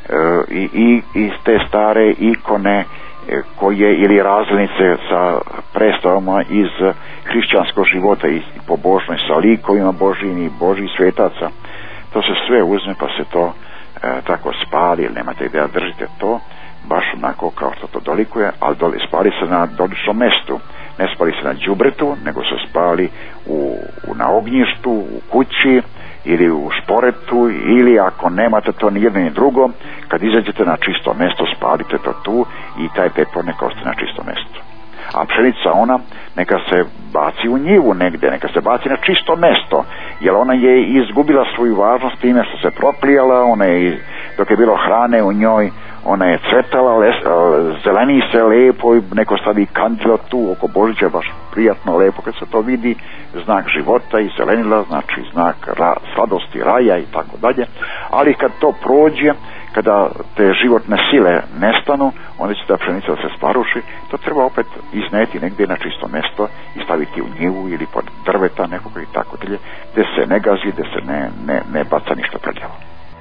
te stare ikone koje ili razglednice sa predstavama iz hrišćanskog života i pobožno sa likovima Božjim i Božjih svetaca, to se sve uzme pa se to tako spali, ili nemate ideja, držite to baš onako kao što to dolikuje, ali spali se na doličnom mestu, ne spali se na đubretu, nego se spali na ognjištu, u kući ili u šporetu, ili ako nemate to ni jedno ni drugo, kad izađete na čisto mesto, spalite to tu i taj pepeo neka ostane na čisto mesto. A pšenica ona neka se baci u njivu negde, neka se baci na čisto mesto, jer ona je izgubila svoju važnost time što se proplijala, dok je bilo hrane u njoj, ona je cvetala, zeleni se lepo, neko stavi kandilo tu oko Božića, baš prijatno, lepo kad se to vidi, znak života i zelenila, znači znak sladosti, raja i tako dalje, ali kad to prođe, kada te životne sile nestanu, onda će ta pšenica da se sparuši, to treba opet izneti negdje na čisto mesto i staviti u njivu ili pod drveta nekoga i tako dalje, gdje se ne gazi, gdje se ne baca ništa prljavo.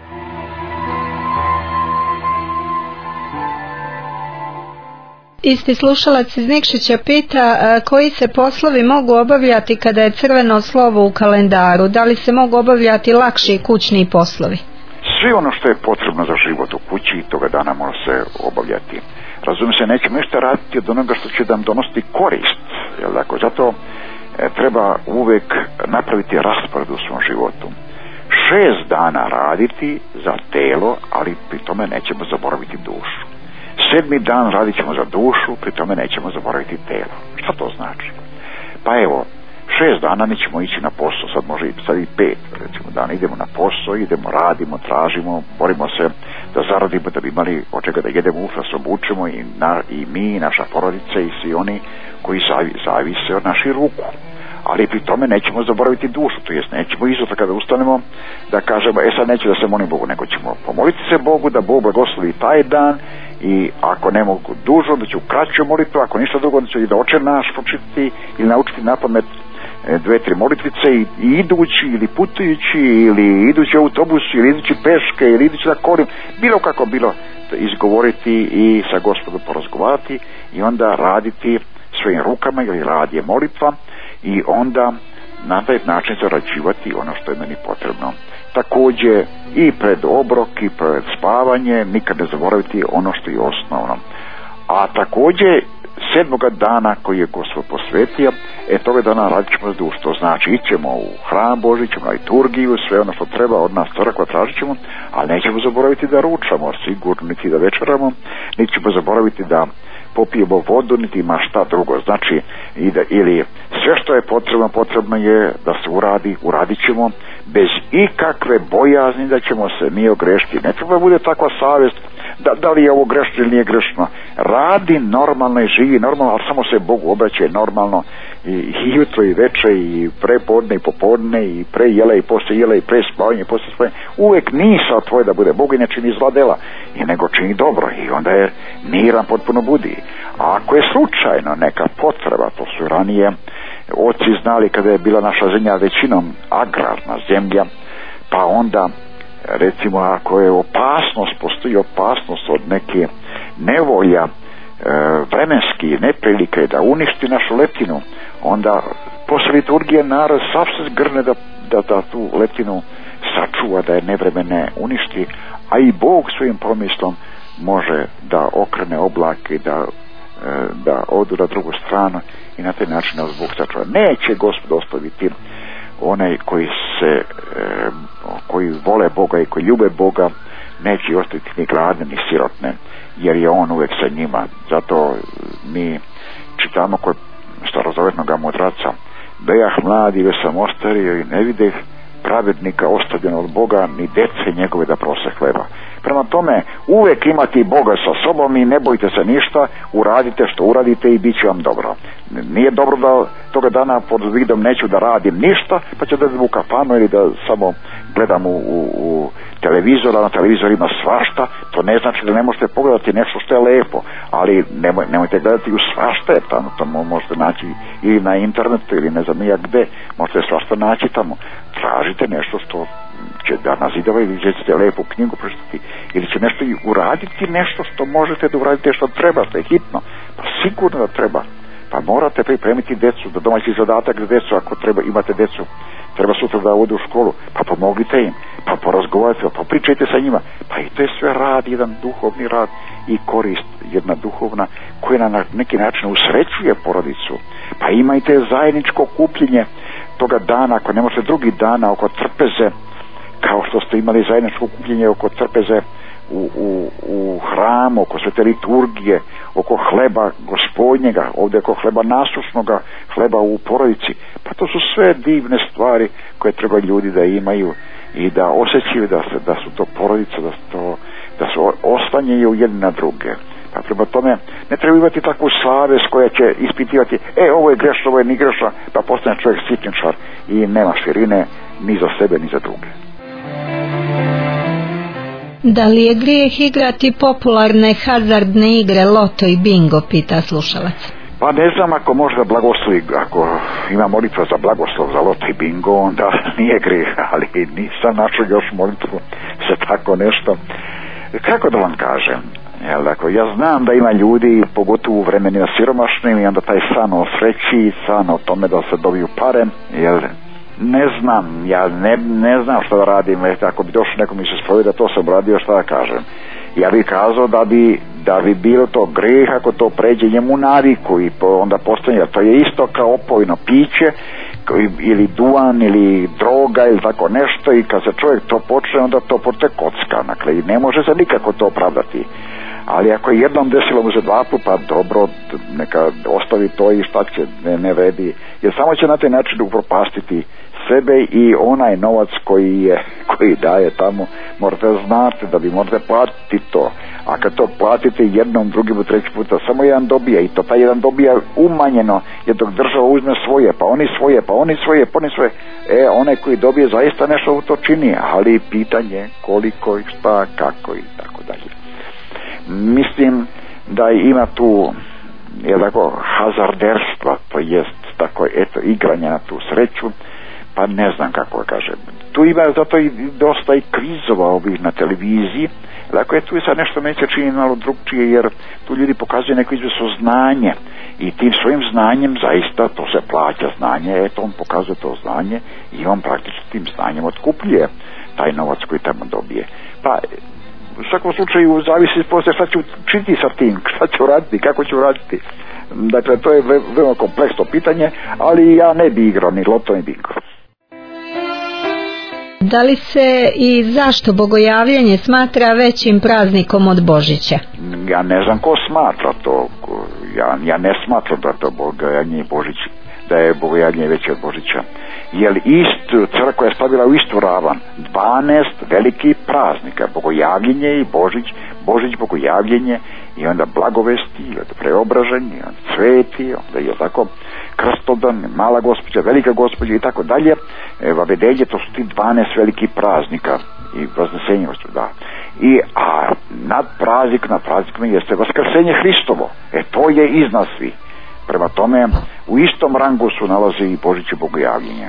Isti slušalac iz Nikšića pita koji se poslovi mogu obavljati kada je crveno slovo u kalendaru, da li se mogu obavljati lakši kućni poslovi? Sve ono što je potrebno za život u kući toga dana može se obavljati. Razumije se, nećemo ništa raditi od onoga što će nam donositi korist, jel tako? Zato treba uvek napraviti raspored u svom životu. 6 dana raditi za telo, ali pri tome nećemo zaboraviti dušu. 7. dan radit ćemo za dušu, pri tome nećemo zaboraviti telo. Šta to znači? Pa evo, 6 dana mi ćemo ići na posao, sad i 5 recimo dan, idemo na posao, idemo, radimo, tražimo, borimo se da zaradimo, da bi imali od čega da jedemo, da se obučemo i mi, naša porodica i svi oni koji zavise od naših ruku. Ali pri tome nećemo zaboraviti dušu, to jest nećemo izutra kada ustanemo da kažemo, sad neću da se molim Bogu, nego ćemo pomoliti se Bogu da Bog blagoslovi taj dan, i ako ne mogu dužo, da ću kraću molitvu, ako ništa drugo, da ću i da Oče naš pročitati ili naučiti na pamet 2-3 molitvice i idući ili putujući ili idući u autobusu ili idući peške ili idući na kolim, bilo kako bilo, izgovoriti i sa Gospodom porazgovarati i onda raditi svojim rukama, ili rad je molitva, i onda na taj način zarađivati ono što je meni potrebno. Također i pred obrok i pred spavanje nikad ne zaboraviti ono što je osnovno. A također 7. dana koji je Gospod posvetio, toga dana radit ćemo dušu. To znači ićemo u hram Božji, ćemo na liturgiju, sve ono što treba od nas crkva tražit ćemo, ali nećemo zaboraviti da ručamo, sigurno niti da večeramo, niti ćemo zaboraviti da popijemo vodu, niti ima šta drugo. Znači, ili sve što je potrebno je da se uradit ćemo bez ikakve bojazni da ćemo se mi ogrešiti. Ne treba bude takva savjest da li je ovo grešno ili nije grešno. Radi normalno i živi normalno, ali samo se Bogu obraćaj normalno, i jutro i večer i prepodne i popodne i pre jela i poslije jela i pre spavanja i poslije spavanja. Uvijek misao tvoj da bude Bog i ne čini zla dela, i nego čini dobro, i onda je miran, potpuno budi. A ako je slučajno neka potreba, to su ranije oci znali kada je bila naša zemlja većinom agrarna zemlja, pa onda recimo ako je postoji opasnost od neke nevolja, vremenski neprilike da uništi našu letinu, onda posle liturgije narod sav se zgrne da tu letinu sačuva, da je nevremene uništi, a i Bog svojim pomislom može da okrene oblake, da odu na drugu stranu i na taj način nas Bog sačuva. Neće Gospod ostaviti one koji vole Boga i koji ljube Boga, neće ostaviti ni gladne ni sirotne, jer je On uvijek sa njima. Zato mi čitamo kod starozavetnog mudraca: bejah mladi, već sam ostario i ne videh pravednika ostavljen od Boga, ni dece njegove da prose hleba. Prema tome, uvijek imati Boga sa sobom i ne bojte se ništa, uradite što uradite i bit će vam dobro. Nije dobro da toga dana pod vidom neću da radim ništa, pa ću da idem u kafanu ili da samo gledam u televizor, a na televizoru ima svašta. To ne znači da ne možete pogledati nešto što je lepo, ali nemojte gledati u svašta, jer tamo možete naći ili na internetu ili ne znam nijak gde, možete svašta naći tamo. Tražite nešto što će da nazidava, ili ćete lepu knjigu pročitati, ili će nešto uraditi, nešto što možete da uradite, što treba, što je hitno, pa sigurno da treba. Pa morate pripremiti decu, da domaći zadatak za decu, ako imate decu, treba sutra da odu u školu, pa pomognite im, pa porazgovarajte, pa pričajte sa njima, pa i to je sve rad, jedan duhovni rad i korist, jedna duhovna, koja na neki način usrećuje porodicu. Pa imajte zajedničko kupljenje toga dana, ako ne možete drugi dana, oko trpeze, kao što ste imali zajedničko kupljenje oko trpeze u hramu, oko svete liturgije, oko hleba gospodnjega, ovdje oko hleba nasušnoga, hleba u porodici. Pa to su sve divne stvari koje treba ljudi da imaju i da osjećaju da su to porodica, da se oslanjaju jedni na druge. Pa prema tome ne treba imati takvu savjest koja će ispitivati ovo je grešno, ovo je ni grešno, pa postane čovjek sitničar i nema širine ni za sebe ni za druge. Da li je grijeh igrati popularne hazardne igre loto i bingo, pita slušalac. Pa ne znam, ako možda blagoslovi, ako ima molitva za blagoslov za loto i bingo, onda nije grijeh, ali nisam našao još molitvu za tako nešto. Kako da vam kažem? Ja znam da ima ljudi, pogotovo u vremenima siromašnim, i onda taj san o sreći, san o tome da se dobiju pare, ne znam, ja ne znam šta da radim. Ako bi došlo nekom mi se spoveda, to sam radio, šta da kažem. Ja bih kazao da bi bilo to greh ako to pređe njemu naviku i onda postane, to je isto kao opojno piće ili duvan ili droga ili tako nešto, i kad se čovjek to počne, onda to počne kocka, dakle, i ne može se nikako to opravdati. Ali ako je jednom desilo mu se dva puta, pa dobro, neka ostavi to i šta će, ne vredi, jer samo će na taj način upropastiti sebe i onaj novac koji daje tamo, morate znati da vi morate platiti to. A kad to platite jednom, drugim, treći puta, samo jedan dobija, i to taj jedan dobija umanjeno, jer dok država uzme svoje, pa oni svoje. Onaj koji dobije zaista nešto u to čini, ali pitanje koliko, šta, kako i tako dalje. Mislim da ima tu hazarderstva, to jest tako igranja na tu sreću, pa ne znam kako kažem. Tu ima zato i dosta i kvizova ovih na televiziji. Dakle, tu je sad nešto meni se čini malo drugčije, jer tu ljudi pokazuju neko izvjesno znanje i tim svojim znanjem zaista to se plaća znanje, on pokazuje to znanje i on praktično tim znanjem otkupljuje taj novac koji tamo dobije. Pa u svakom slučaju zavisi poslije šta ću činiti sa tim, šta ću raditi, kako ću raditi. Dakle, to je veoma kompleksno pitanje, ali ja ne bi igrao ni loto ni bingo. Da li se i zašto bogojavljanje smatra većim praznikom od Božića? Ja ne znam ko smatra to. Ja ne smatram da to bogojavljanje i Božić, da je bogojavljanje veće od Božića. Jer crkva je stavila u istu ravan 12 velikih praznika, bogojavljenje i Božić bogojavljenje i onda blagovesti, i onda preobraženje, i onda sveti, onda je tako krstodan, mala gospođa, velika gospođa i tako dalje. Vavedelje, to su ti 12 velikih praznika i vaznesenje, da. A nad praznikom jeste vaskrsenje Hristovo. To je iznad svi. Prema tome, u istom rangu su nalazi i Božić i bogojavljenje.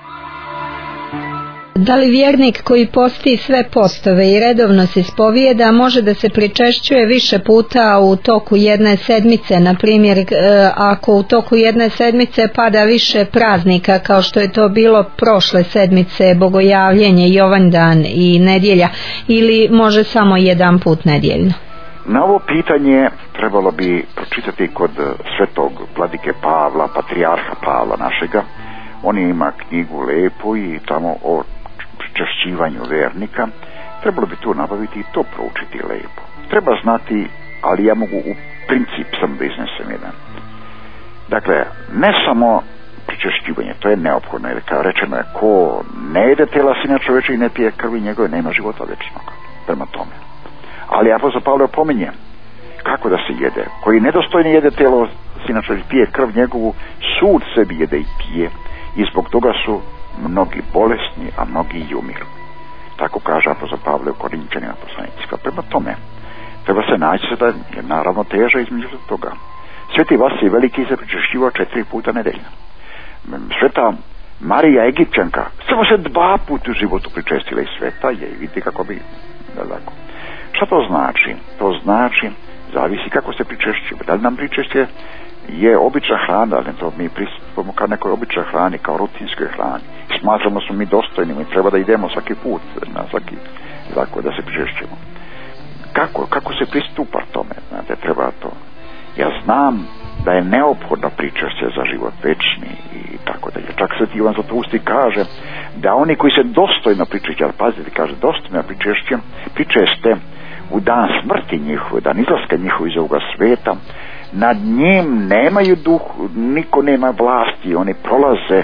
Da li vjernik koji posti sve postove i redovno se ispovijeda može da se pričešćuje više puta u toku jedne sedmice, na primjer ako u toku jedne sedmice pada više praznika kao što je to bilo prošle sedmice, bogojavljenje, Jovandan i nedjelja, ili može samo jedan put nedjeljno? Na ovo pitanje trebalo bi pročitati kod svetog vladike Pavla, patrijarha Pavla našega. On ima knjigu lepu i tamo o pričešćivanju vernika. Trebalo bi tu nabaviti i to proučiti lepo. Treba znati, ali ja mogu u princip sam da iznesem jedan. Dakle, ne samo pričešćivanje, to je neophodno, jer kao rečeno je, ko ne jede tela Sina čovječa i ne pije krvi njegove, nema života večnog. Prema tome. Ali apostol Pavle opominje kako da se jede. Koji nedostojni jede telo Sina čovječa, pije krv njegovu, sud sebi jede i pije, i zbog toga su mnogi bolesni, a mnogi i umiru. Tako kaže apostol Pavle u Korinčanima poslanicima. Prema tome, treba se naći da je naravno teža između toga. Sveti Vasilij Veliki se pričešćivao 4 puta nedeljno. Sveta Marija Egipćanka samo se 2 puta u životu pričestila i sveta je, i vidite kako bi tako. Šta to znači? To znači, zavisi kako se pričešćuje. Da li nam pričešće je obična hrana, ali to mi pristupamo kao nekoj običnoj hrani, kao rutinskoj hrani. I smatramo smo mi dostojnima i treba da idemo svaki put na svaki, tako da se pričešćujemo. Kako se pristupa tome? Znate, treba to. Ja znam da je neophodno pričešće za život večni i tako dalje. Čak Sveti Ivan Zlatousti kaže da oni koji se dostojno pričešće, ali pazite, kaže dostojno pričešće u dan smrti njihove, dan izlaska njihove iz ovoga sveta, nad njim nemaju duh, niko nema vlasti, oni prolaze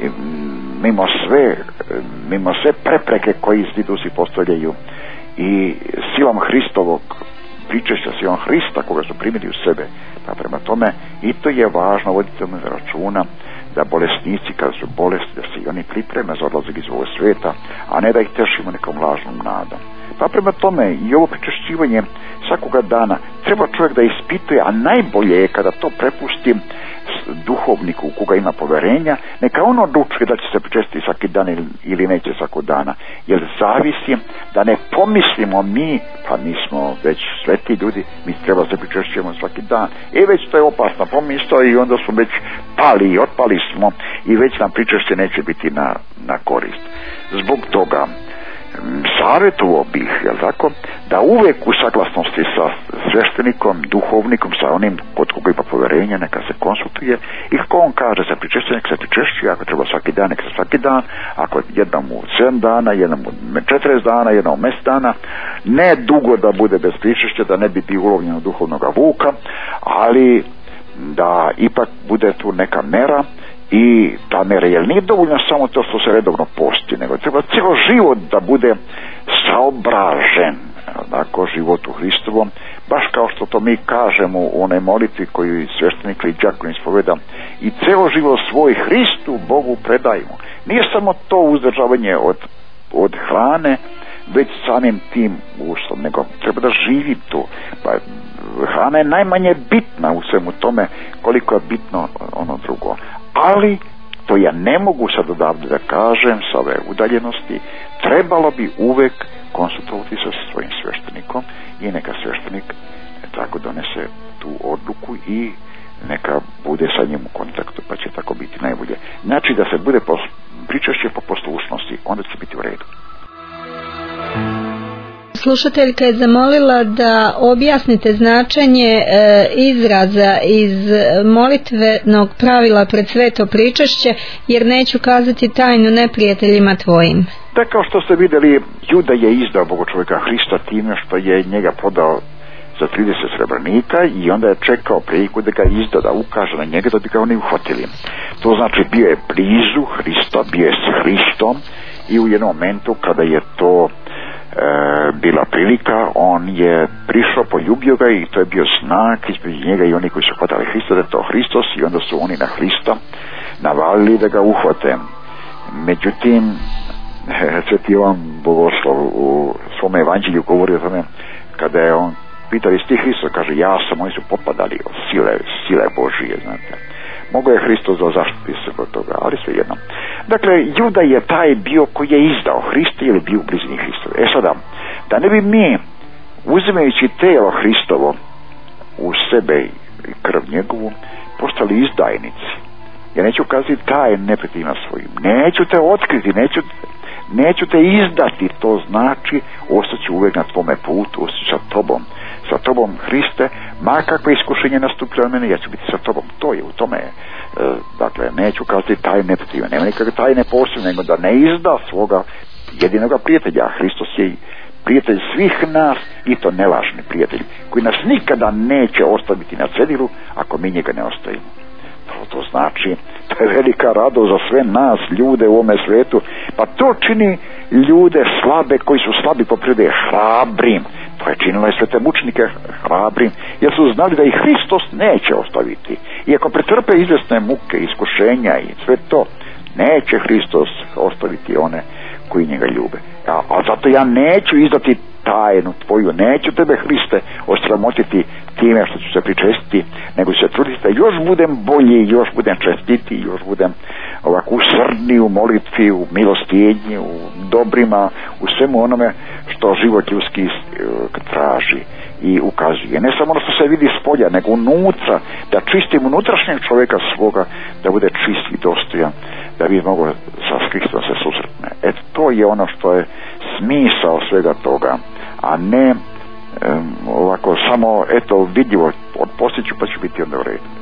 mimo sve prepreke koji zlidusi postavljaju i silom Hristovog pričešća, silom Hrista koga su primili u sebe. Pa prema tome i to je važno voditi računa da bolesnici kada su bolesti da se i oni pripreme za odlazak iz ovog sveta, a ne da ih tešimo nekom lažnom nadom. Pa prema tome i ovo pričešćivanje svakoga dana treba čovjek da ispituje, a najbolje je kada to prepusti duhovniku u koga ima poverenja, neka on odlučuje da će se pričestiti svaki dan ili neće svakog dana, jer zavisi da ne pomislimo pa mi smo već sveti ljudi, mi treba se pričešćujemo svaki dan, već to je opasna pomisao i onda smo već otpali smo i već nam pričešće neće biti na korist. Zbog toga savjetovao bih, tako, da uvijek u saglasnosti sa sveštenikom, duhovnikom, sa onim kod koga ima poverenja, neka se konsultuje i kako on kaže se pričešće, neka se pričešćuje, ako treba svaki dan, neka se svaki dan, ako jednom u 7 dana, jednom u 40 dana, jednom u mjesec dana, ne dugo da bude bez pričešća, da ne bi bio ulovljen od duhovnog vuka, ali da ipak bude tu neka mera I ta mera, jer nije dovoljno samo to što se redovno posti, nego treba cijelo život da bude saobražen, tako, životu Hristovom, baš kao što to mi kažemo u onoj molitvi koju sveštenik ili đakon ispoveda, i cijelo život svoj Hristu Bogu predajemo. Nije samo to uzdržavanje od hrane, već samim tim uslovom, nego treba da živi to. Pa hrana je najmanje bitna u svemu tome koliko je bitno ono drugo. Ali to ja ne mogu sad odavde da kažem sa ove udaljenosti. Trebalo bi uvek konsultovati sa svojim sveštenikom i neka sveštenik tako donese tu odluku i neka bude sa njim u kontaktu, pa će tako biti najbolje. Znači da se bude pričešće po poslušnosti, onda će biti u redu. Slušateljka je zamolila da objasnite značenje izraza iz molitvenog pravila pred sveto pričešće, jer neću kazati tajnu neprijateljima tvojim. Da, kao što ste vidjeli, Juda je izdao Bogočovjeka Hrista time što je njega prodao za 30 srebrnika i onda je čekao priliku da ga izda, da ukaže na njega da bi ga oni uhvatili. To znači bio je blizu Hrista, bio je s Hristom i u jednom momentu kada je to bila prilika, on je prišao, poljubio ga i to je bio znak između njega i oni koji su hvatali Hrista, da je to Hristos, i onda su oni na Hrista navalili da ga uhvate. Međutim, Sveti Jovan Bogoslov u svom evanđelju govori o tome, kada je on pitao, jesi ti Hristos, kaže ja sam, oni su popadali od sile Božije, znate. Mogao je Hristos da zaštiti se od toga, ali svejedno. Dakle, Juda je taj bio koji je izdao Hrista ili bio u blizini Hristove. Sada, da ne bi mi, uzimajući telo Hristovo u sebe i krv njegovu, postali izdajnici. Ja neću kazati taj neprijateljima svojim, neću te otkriti, neću te izdati, to znači ostaću uvijek na tvome putu, ostaću sa tobom Hriste, ma kakve iskušenje nastupilo na mene, ja ću biti sa tobom, to je u tome. Dakle, neću kazati tajne neprijateljima, nema nikakve tajne poslije, nego da ne izda svoga jedinoga prijatelja. Hristos je prijatelj svih nas, i to nelažni prijatelj, koji nas nikada neće ostaviti na cedilu ako mi njega ne ostavimo. To znači, to je velika radost za sve nas, ljude u ovome svijetu, pa to čini ljude slabe, koji su slabi po prirodi, hrabrim. To je činilo i svete mučnike hrabrim, jer su znali da ih Hristos neće ostaviti. Iako pretrpe izvjesne muke, iskušenja i sve to, neće Hristos ostaviti one koji njega ljube. A zato ja neću izdati tajnu tvoju, neću tebe, Hriste, osramotiti time što ću se pričestiti, nego ću se truditi da još budem bolji, još budem čestiti, još budem ovako usrdni u molitvi, u milostjenji, u dobrima, u svemu onome što život ljudski traži i ukazuje. Ne samo ono što se vidi s polja, nego unutra, da čistim unutrašnjeg čovjeka svoga, da bude čist i dostojan, da bi mogao sa Hristom se susretne. To je ono što je smisao svega toga, a ne ovako samo vidljivo, postiću pa ću biti onda u redu.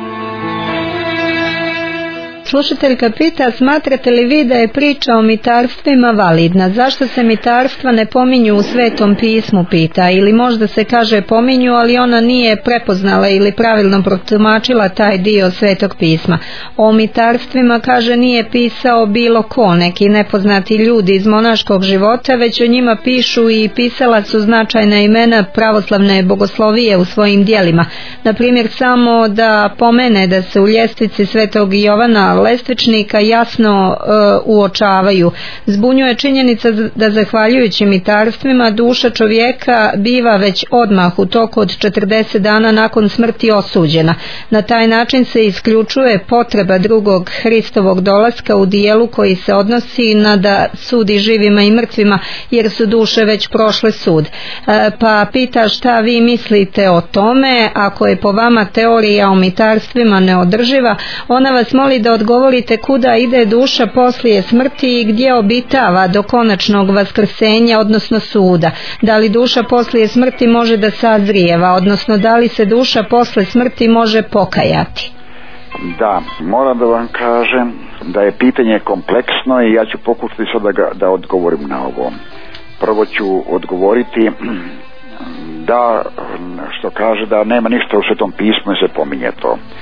Slušateljka pita, smatrate li vi da je priča o mitarstvima validna? Zašto se mitarstva ne pominju u Svetom pismu, pita, ili možda se kaže pominju, ali ona nije prepoznala ili pravilno protumačila taj dio Svetog pisma. O mitarstvima, kaže, nije pisao bilo ko, neki nepoznati ljudi iz monaškog života, već o njima pišu i pisala su značajna imena pravoslavne bogoslovije u svojim djelima. Na primjer, samo da pomene da se u ljestvici Svetog Jovana Lestvičnika jasno uočavaju. Zbunjuje činjenica da zahvaljujući mitarstvima duša čovjeka biva već odmah u toku od 40 dana nakon smrti osuđena. Na taj način se isključuje potreba drugog Hristovog dolaska u dijelu koji se odnosi na da sudi živima i mrtvima, jer su duše već prošle sud. Pa pita šta vi mislite o tome. Ako je po vama teorija o mitarstvima neodrživa, ona vas moli da odgovorite kuda ide duša poslije smrti i gdje obitava do konačnog vaskrsenja, odnosno suda. Da li duša poslije smrti može da sazrijeva, odnosno da li se duša poslije smrti može pokajati? Da, moram da vam kažem da je pitanje kompleksno i ja ću pokušati sada da odgovorim na ovo. Prvo ću odgovoriti da, što kaže da nema ništa u Svetom pismu i se pominje to.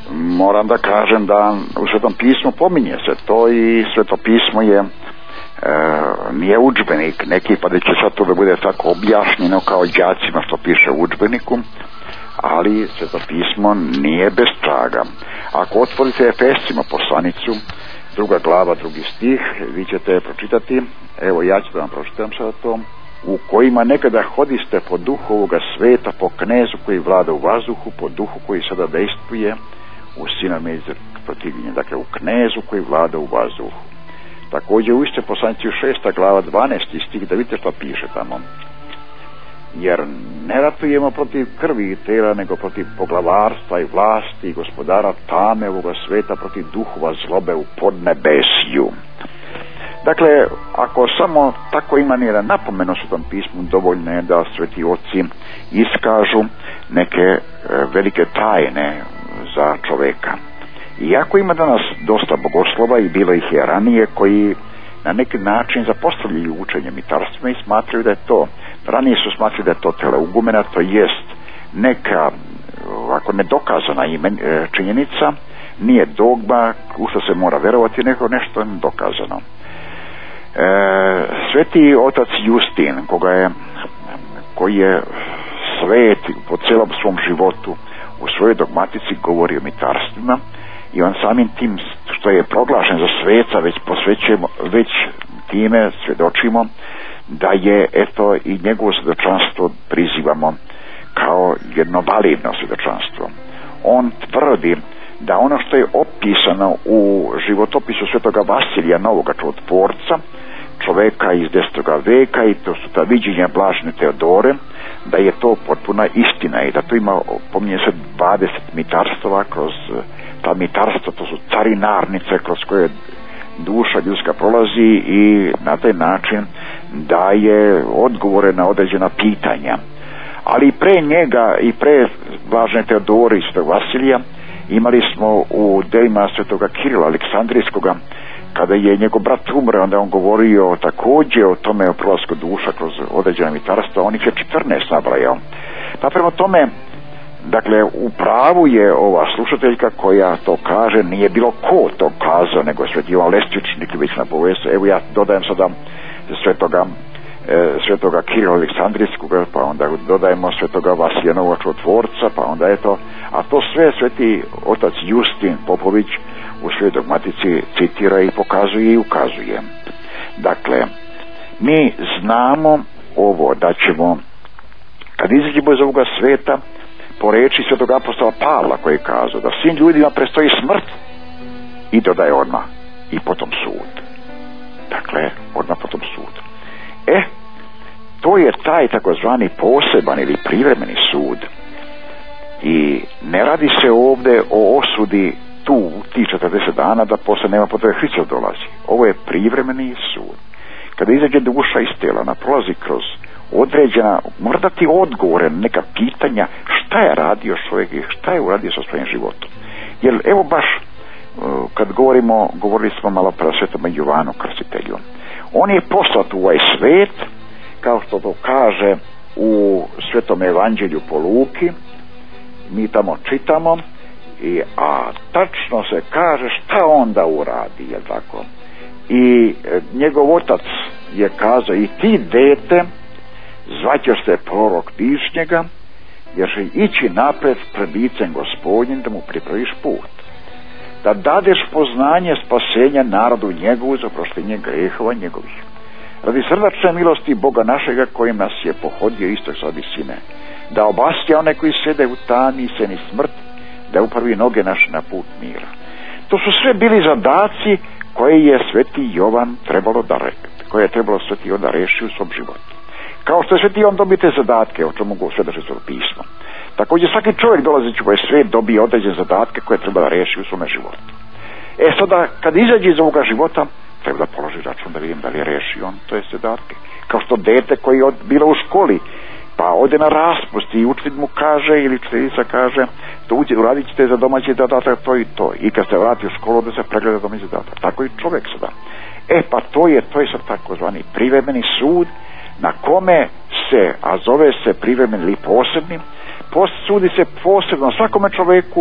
moram da kažem da u Svetom pismu pominje se to i Sveto pismo je nije udžbenik neki, pa da će sad to da bude tako objašnjeno kao đacima što piše u udžbeniku, ali Sveto pismo nije bez traga. Ako otvorite Efescima poslanicu, 2. glava, 2. stih, vi ćete pročitati, evo ja ću da vam pročitam sada to: u kojima nekada hodiste po duhu ovoga sveta, po knezu koji vlada u vazduhu, po duhu koji sada dejstvuje u sinama iz protivljenja. Dakle, u knezu koji vlada u vazduhu. Također u iste poslanici 6. glava 12. stih, da vidite što piše tamo: jer ne ratujemo protiv krvi i tela, nego protiv poglavarstva i vlasti i gospodara tame ovoga sveta, protiv duhova zlobe u podnebesju. Dakle, ako samo tako ima jedan napomenu u tom pismu, dovoljno je da sveti oci iskažu neke velike tajne za čoveka. Iako ima danas dosta bogoslova, i bilo ih je ranije, koji na neki način zapostavljaju učenje mitarstvima i smatraju da je to, ranije su smatrali da je to teleugumena, to jest neka ovako nedokazana činjenica, nije dogma u što se mora verovati, nego nešto nedokazano. Sveti otac Justin, koji je svet po celom svom životu u svojoj dogmatici govori o mitarstvima, i on samim tim što je proglašen za sveca već time svjedočimo da je eto i njegovo svjedočanstvo prizivamo kao jedno validno svjedočanstvo. On tvrdi da ono što je opisano u životopisu svetoga Vasilija, novoga čudotvorca, čoveka iz 10. veka, i to su ta viđenja blažene Teodore, da je to potpuna istina i da to ima, pominje se 20 mitarstava. Kroz ta mitarstva, to su carinarnice kroz koje duša ljudska prolazi i na taj način daje odgovore na određena pitanja. Ali i pre njega i pre blažene Teodore i svetog Vasilija imali smo u delima svetoga Kirila Aleksandrijskoga, kada je njegov brat umre, onda on govorio također o tome, o prolasku duša kroz određena mitarstva. On ih je 14 nabrajao. Pa prema tome, dakle, u pravu je ova slušateljka koja to kaže, nije bilo ko to kazao, nego sveti Ivan Lestičnik već na povijest. Evo ja dodajem sada svetoga Kirila Aleksandrijskoga, pa onda dodajemo svetoga Vasilija Novog Čudotvorca, pa onda eto, a to sve sveti otac Justin Popović u svojoj dogmatici citira i pokazuje i ukazuje. Dakle, mi znamo ovo, da ćemo, kad izađemo iz ovoga sveta, po reči svetog apostola Pavla koji je kazao da svim ljudima predstoji smrt, i dodaje odmah i potom sud. Dakle, odmah potom sud. To je taj takozvani poseban ili privremeni sud. I ne radi se ovdje o osudi tu tih 40 dana da posle nema potrebe Hristos dolazi. Ovo je privremeni sud. Kada izađe duša iz tela, ona prolazi kroz određena, mora dati odgovore na neka pitanja šta je radio čovjek i šta je uradio sa svojim životom. Jer evo baš kad govorili smo malo pre svetome Jovanu Krstitelju. On je poslat u ovaj svet, kao što to kaže u Svetom evanđelju po Luki, mi tamo čitamo, a tačno se kaže šta on da uradi, je tako? I njegov otac je kazao: i ti, dete, zvaćeš se prorok Višnjega, jer će ići napred pred licem Gospodnjim da mu pripraviš put, da dadeš poznanje spasenja narodu njegovu za oproštenje grehova njegovih, radi srdačne milosti Boga našega kojim nas je pohodio istok sa visine, da obasja one koji sjede u tami i seni smrt, da upravi noge naše na put mira. To su sve bili zadaci koje je sveti Jovan koje je trebalo sveti Jovan da reši u svom životu. Kao što je sveti Jovan dobite zadatke, o čemu go svedoči Sveto pismo. Također svaki čovjek dolazeći u ovaj svijet dobije određene zadatke koje treba da reši u svom životu. Sada kad izađe iz ovoga života, treba da položi račun da vidim da li je rešio on to je zadatke. Kao što dete koji je bilo u školi, pa ode na raspust i učitelj mu kaže ili učiteljica kaže: to uradit ćete za domaći zadatak to i to. I kad se vrati u školu da se pregleda domaći zadatak. Tako i čovjek sada. Pa to je sad takozvani privremeni sud na kome se, a zove se privremeni ili posebni, sudi se posebno svakome čovjeku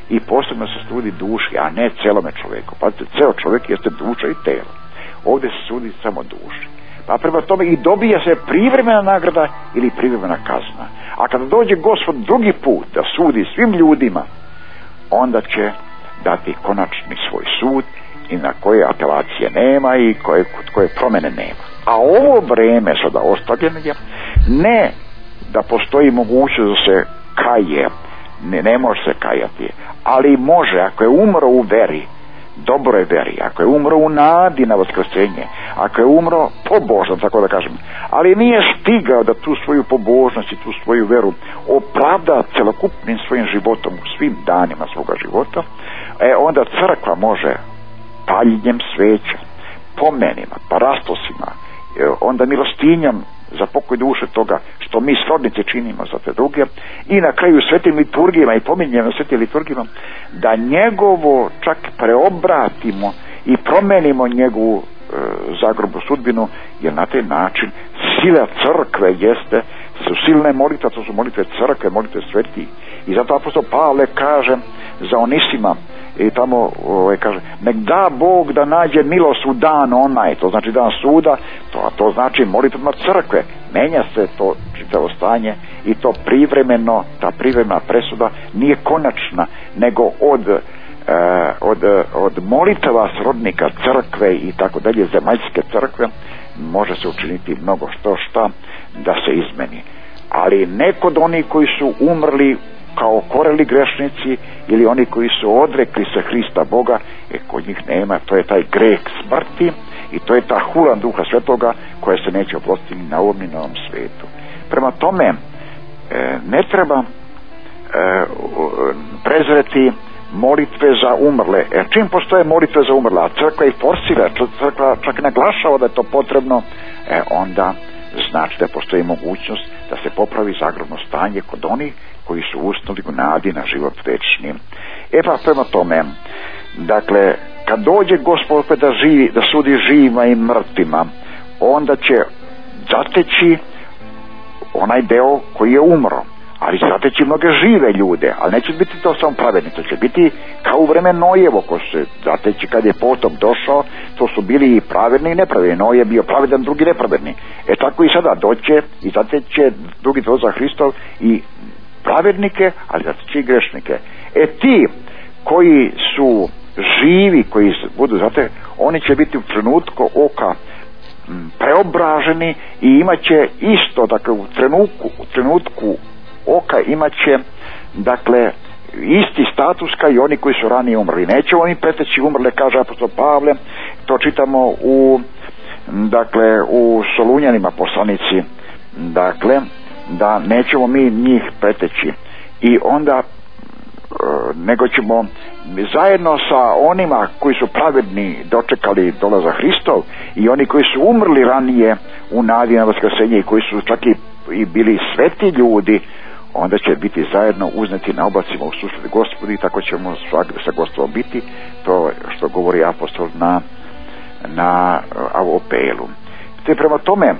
i posebno se sudi duši, a ne celome čovjeku. Pazite, ceo čovjek jeste duša i telo. Ovdje se sudi samo duši. Pa prema tome i dobija se privremena nagrada ili privremena kazna. A kada dođe Gospod drugi put da sudi svim ljudima, onda će dati konačni svoj sud i na koje apelacije nema i koje promjene nema. A ovo vreme sada ostavljeno je ne da postoji mogućnost da se kaje, ne može se kajati, ali može ako je umro u veri, dobroj veri, ako je umro u nadi na vaskrsenje, ako je umro pobožan, tako da kažem, ali nije stigao da tu svoju pobožnost i tu svoju veru opravda celokupnim svojim životom u svim danima svoga života, onda crkva može paljenjem sveća, pomenima, parastosima, onda milostinjom za pokoj duše toga što mi srodnice činimo za te druge i na kraju svetim liturgijama i pominjem na svetim liturgijama da njegovo čak preobratimo i promenimo njegovu zagrobnu sudbinu, jer na taj način sila crkve su silne molitve, to su molitve crkve, molitve sveti. I zato apostol Pavle kaže za Onisima i tamo kaže, nek da Bog da nađe milost u dan onaj, to znači dan suda, to znači molitvama crkve. Menja se to čitavo stanje i to privremeno, ta privremena presuda nije konačna, nego od molitava srodnika crkve i tako dalje, zemaljske crkve, može se učiniti mnogo šta da se izmeni. Ali ne kod onih koji su umrli kao koreli grešnici ili oni koji su odrekli se Hrista Boga, kod njih nema, to je taj greh smrti i to je ta hula Duha Svetoga koja se neće oprostiti ni na ovom ni na ovom svijetu. Prema tome ne treba prezreti molitve za umrle. Čim postoje molitve za umrle, a crkva i forsira, crkva čak naglašava da je to potrebno, onda znači da postoji mogućnost da se popravi zagrobno stanje kod onih koji su usnuli u nadi na život večni. Pa prema tome, dakle, kad dođe Gospod da sudi živima i mrtvima, onda će zateći onaj deo koji je umro, ali zateći mnoge žive ljude, ali neće biti to samo pravedni, to će biti kao u vreme Nojevo, ko se zateći kad je potop došao, to su bili i pravedni i nepravedni. Noje je bio pravedan, drugi nepravedni. Tako i sada doće i zateće drugi dolazak Hristov i pravednike, ali zateći i grešnike. Ti koji su živi, koji budu oni će biti u trenutku oka preobraženi i imat će isto, dakle u trenutku oka imat će, dakle, isti status kao i oni koji su ranije umrli. Neće oni preteći umrle, kaže apostol Pavle, to čitamo u Solunjanima poslanici, dakle, da nećemo mi njih preteći i onda nego ćemo zajedno sa onima koji su pravedni dočekali dolazak Hristov i oni koji su umrli ranije u nadi na vaskrsenje i koji su čak i bili sveti ljudi, onda će biti zajedno uzneti na oblacima u susret Gospodi i tako ćemo svakde sa Gospodom biti, to što govori apostol na apelu. Te prema tome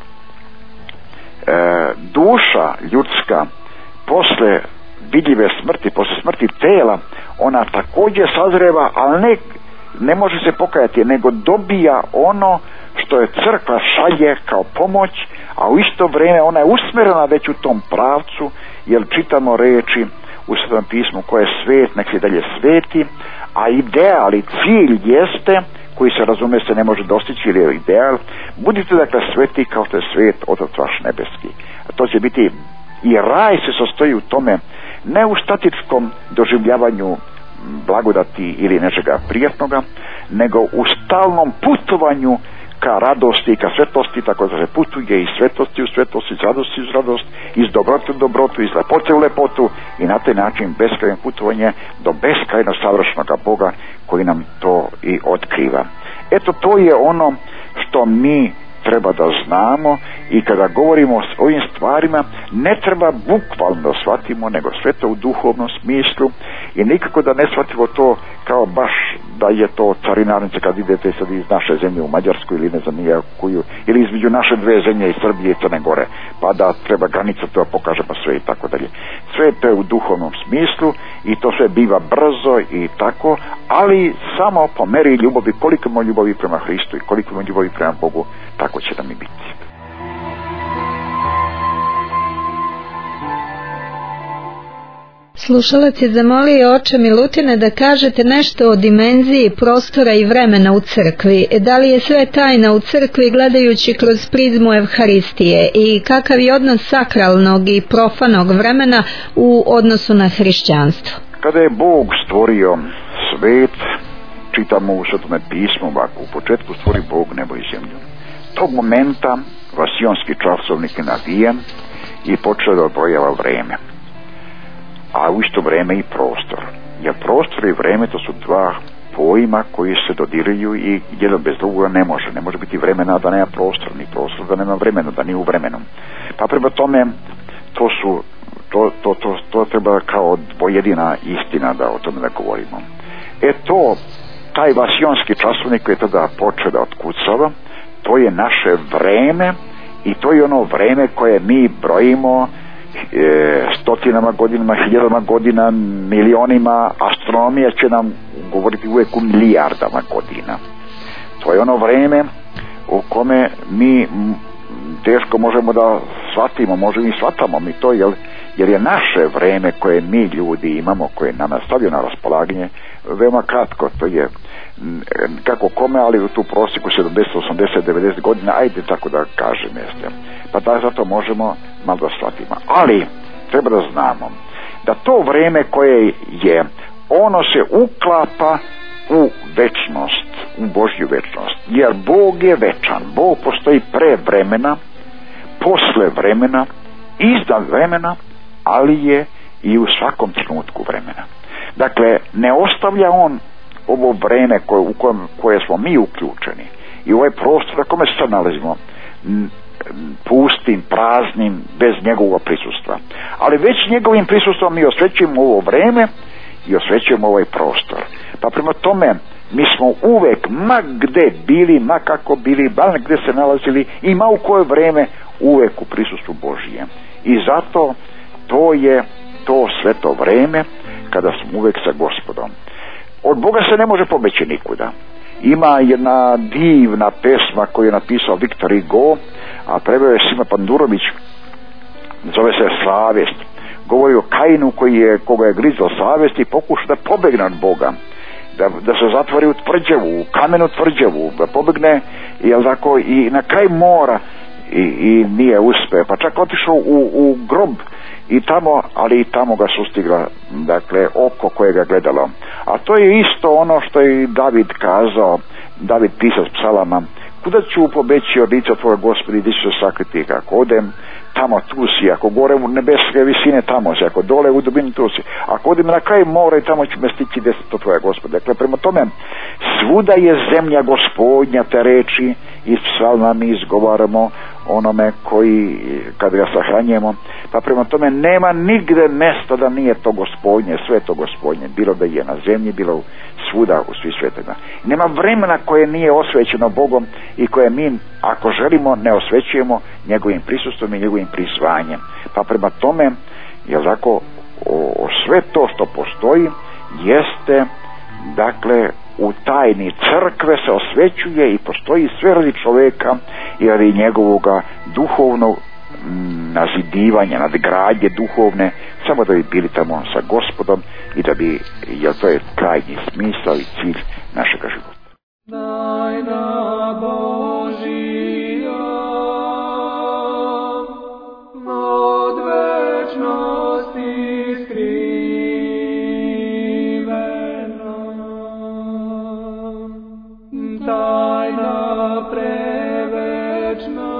duša ljudska posle vidljive smrti, posle smrti tela, ona također sazreva, ali ne može se pokajati, nego dobija ono što je crkva šalje kao pomoć, a u isto vrijeme ona je usmjerena već u tom pravcu, jer čitamo reči u Svetom pismu koje je svet, nek se dalje sveti, a ideal i cilj jeste, koji se razume se ne može dostići, ili je ideal, budite dakle sveti kao što je svet Otac vaš nebeski. A to će biti, i raj se sastoji u tome, ne u statičkom doživljavanju blagodati ili nečega prijatnoga, nego u stalnom putovanju ka radosti i ka svetosti, tako da se putuje iz svetosti u svetost, iz radosti u radost, iz dobrote u dobrotu, iz lepote u lepotu i na taj način beskrajno putovanje do beskrajno savršenog Boga koji nam to i otkriva. Eto, to je ono što mi treba da znamo i kada govorimo o ovim stvarima ne treba bukvalno shvatimo, nego sve to u duhovnom smislu i nikako da ne shvatimo to kao baš da je to carinarnica kad idete sad iz naše zemlje u Mađarsku ili ne znam nijakuju, ili između naše dve zemlje i Srbije i Crne Gore, pa da treba granica to pokaže pa sve i tako dalje. Sve to je u duhovnom smislu i to sve biva brzo i tako, ali samo po meri ljubavi, koliko imamo ljubavi prema Hristu i koliko imamo ljubavi prema Bogu, tako će nam i biti. Slušalac je zamolio oče Milutine da kažete nešto o dimenziji prostora i vremena u crkvi. Da li je sve tajna u crkvi gledajući kroz prizmu Evharistije i kakav je odnos sakralnog i profanog vremena u odnosu na hrišćanstvo? Kada je Bog stvorio svet, čitamo u Svetome pismu ovako, u početku stvori Bog nebo i zemlju. Tog momenta vasionski časovnik je navijen i počeo da odbrojava vreme, a u isto vreme i prostor. Jer prostor i vreme to su dva pojma koji se dodiruju i jedan bez drugoga ne može biti vremena da nema prostor, ni prostor da nema vremena, da nije u vremenu. Pa prema tome to treba kao dvojedina istina da o tome da govorimo. Taj vasionski časovnik koji je tada počeo da otkucava, to je naše vreme i to je ono vreme koje mi brojimo stotinama godinama, hiljadama godina, milionima. Astronomija će nam govoriti uvijek u milijardama godina. To je ono vreme u kome mi teško možemo da shvatimo, možemo i shvatamo mi to, jer je naše vreme koje mi ljudi imamo, koje nam stavio na raspolaganje, veoma kratko. To je kako kome, ali u tu prosjeku 70, 80, 90 godina, ajde tako da kažem, jeste. Pa da zato možemo malo da shvatimo. Ali treba da znamo da to vreme koje je, ono se uklapa u večnost, u Božju večnost. Jer Bog je večan. Bog postoji pre vremena, posle vremena, iznad vremena, ali je i u svakom trenutku vremena. Dakle, ne ostavlja on ovo vreme koje smo mi uključeni i ovaj prostor na kome se sad nalazimo pustim, praznim, bez njegovog prisustva. Ali već njegovim prisustvom mi osvećujemo ovo vreme i osvećujemo ovaj prostor. Pa prema tome mi smo uvek, ma gde bili, ma kako bili, bar gde se nalazili i ma u koje vreme, uvek u prisustvu Božijem. I zato to je to sveto vreme kada smo uvek sa Gospodom. Od Boga se ne može pobeći nikuda. Ima jedna divna pesma koju je napisao Viktor Hugo, a preveo je Sima Pandurović, zove se Savjest. Govori o Kainu koga je grizla savjest i pokuša da pobegne od Boga, da se zatvori u tvrđavu, u kamenu tvrđavu, da pobegne, jel tako, i na kraj mora i nije uspeo, pa čak otišao u grob i tamo, ali i tamo ga sustigla, dakle, oko koje ga gledalo. A to je isto ono što je David kazao, David pisac psalama: kuda ću pobeći od lica tvoga, Gospodi, gdje ću se sakriti? Ako odem tamo, tu si; ako gore u nebeske visine, tamo si; ako dole u dubini, tu si; ako odem na kraj mora, i tamo ću me stići, gdje to tvoja, Gospode. Dakle, prema tome, svuda je zemlja Gospodnja, te reči iz psalma mi izgovaramo onome koji, kad ga sahranjujemo. Pa prema tome nema nigde mesta da nije to Gospodnje, sve to Gospodnje, bilo da je na zemlji, bilo svuda u svih svetima. Nema vremena koje nije osvećeno Bogom i koje mi, ako želimo, ne osvećujemo njegovim prisustvom i njegovim prisvajanjem. Pa prema tome, jel tako, sve to što postoji jeste, dakle, u tajni crkve se osvećuje i postoji sve radi čoveka i radi njegovoga duhovnog nazidivanja, nadgradnje duhovne, samo da bi bili tamo sa Gospodom i da bi, jer to je krajnji smisao i cilj našega života. Tajna Božija od večnosti skrivena, tajna prevečna,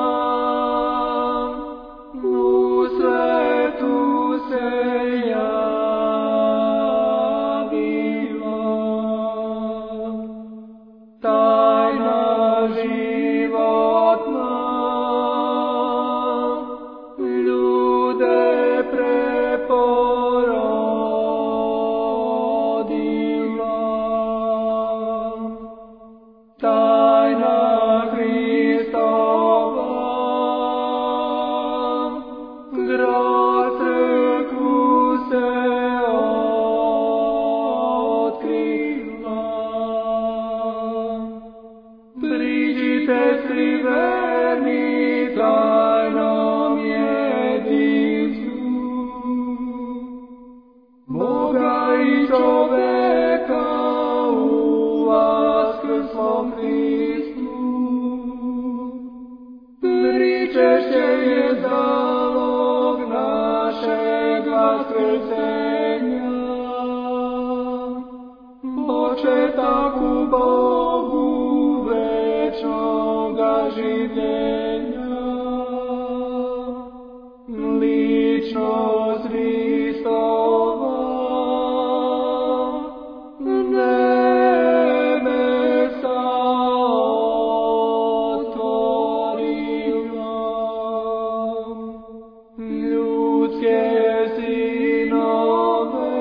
u svetu se javila, tajna životna, ljude preporodila. Hristom Hristu. Pričešće je zalog našeg vaskrsenja, početak u Bogu večnoga življenja, ličnost Hristova, nebesa otvorila, ljudske sinove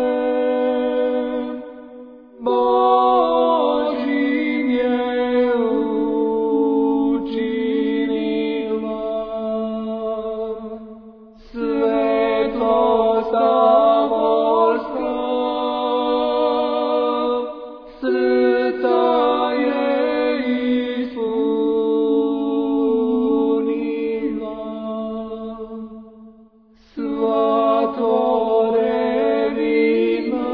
Božjim je učinila. Svetlo saborska srca je ispunila, sva tvorevina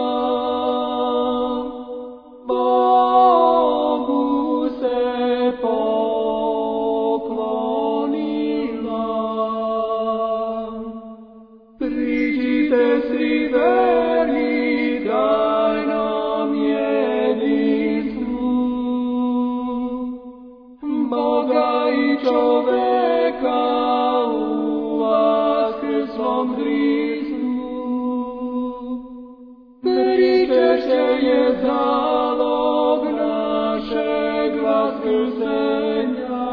Bogu se poklonila. Priđite svi verni tajnom jedinstvu, Boga i čoveka u vaskrslom Hristu. Pričešće je zalog našeg vaskrsenja,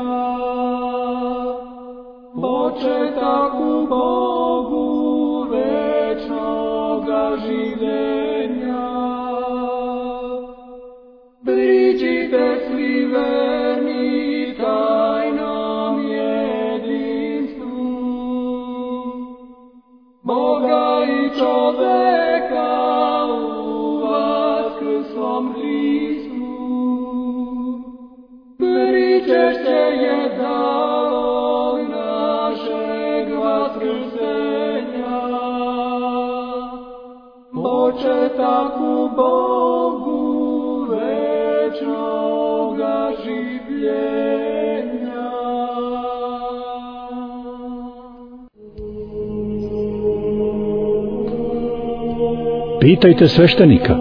početak u Bogu večnoga življenja. Priđite svi verni tajnom jedinstvu, Boga i čoveka u vaskrslom Hristu. Pričešće je zalog našeg vaskrsenja, početak u Bogu večnoga življenja. Pitajte sveštenika.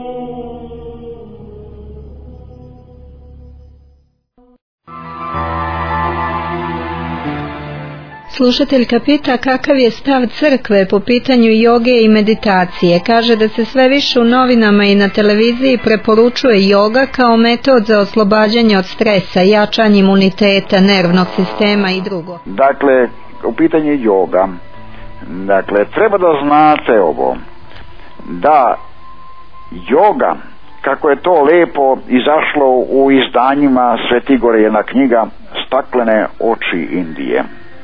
Slušateljka pita kakav je stav crkve po pitanju joge i meditacije. Kaže da se sve više u novinama i na televiziji preporučuje joga kao metod za oslobađanje od stresa, jačanje imuniteta, nervnog sistema i drugo. Dakle, u pitanju joga, dakle, treba da znate ovo, da joga, kako je to lepo izašlo u izdanjima Svetigore, jedna knjiga Staklene oči Indije,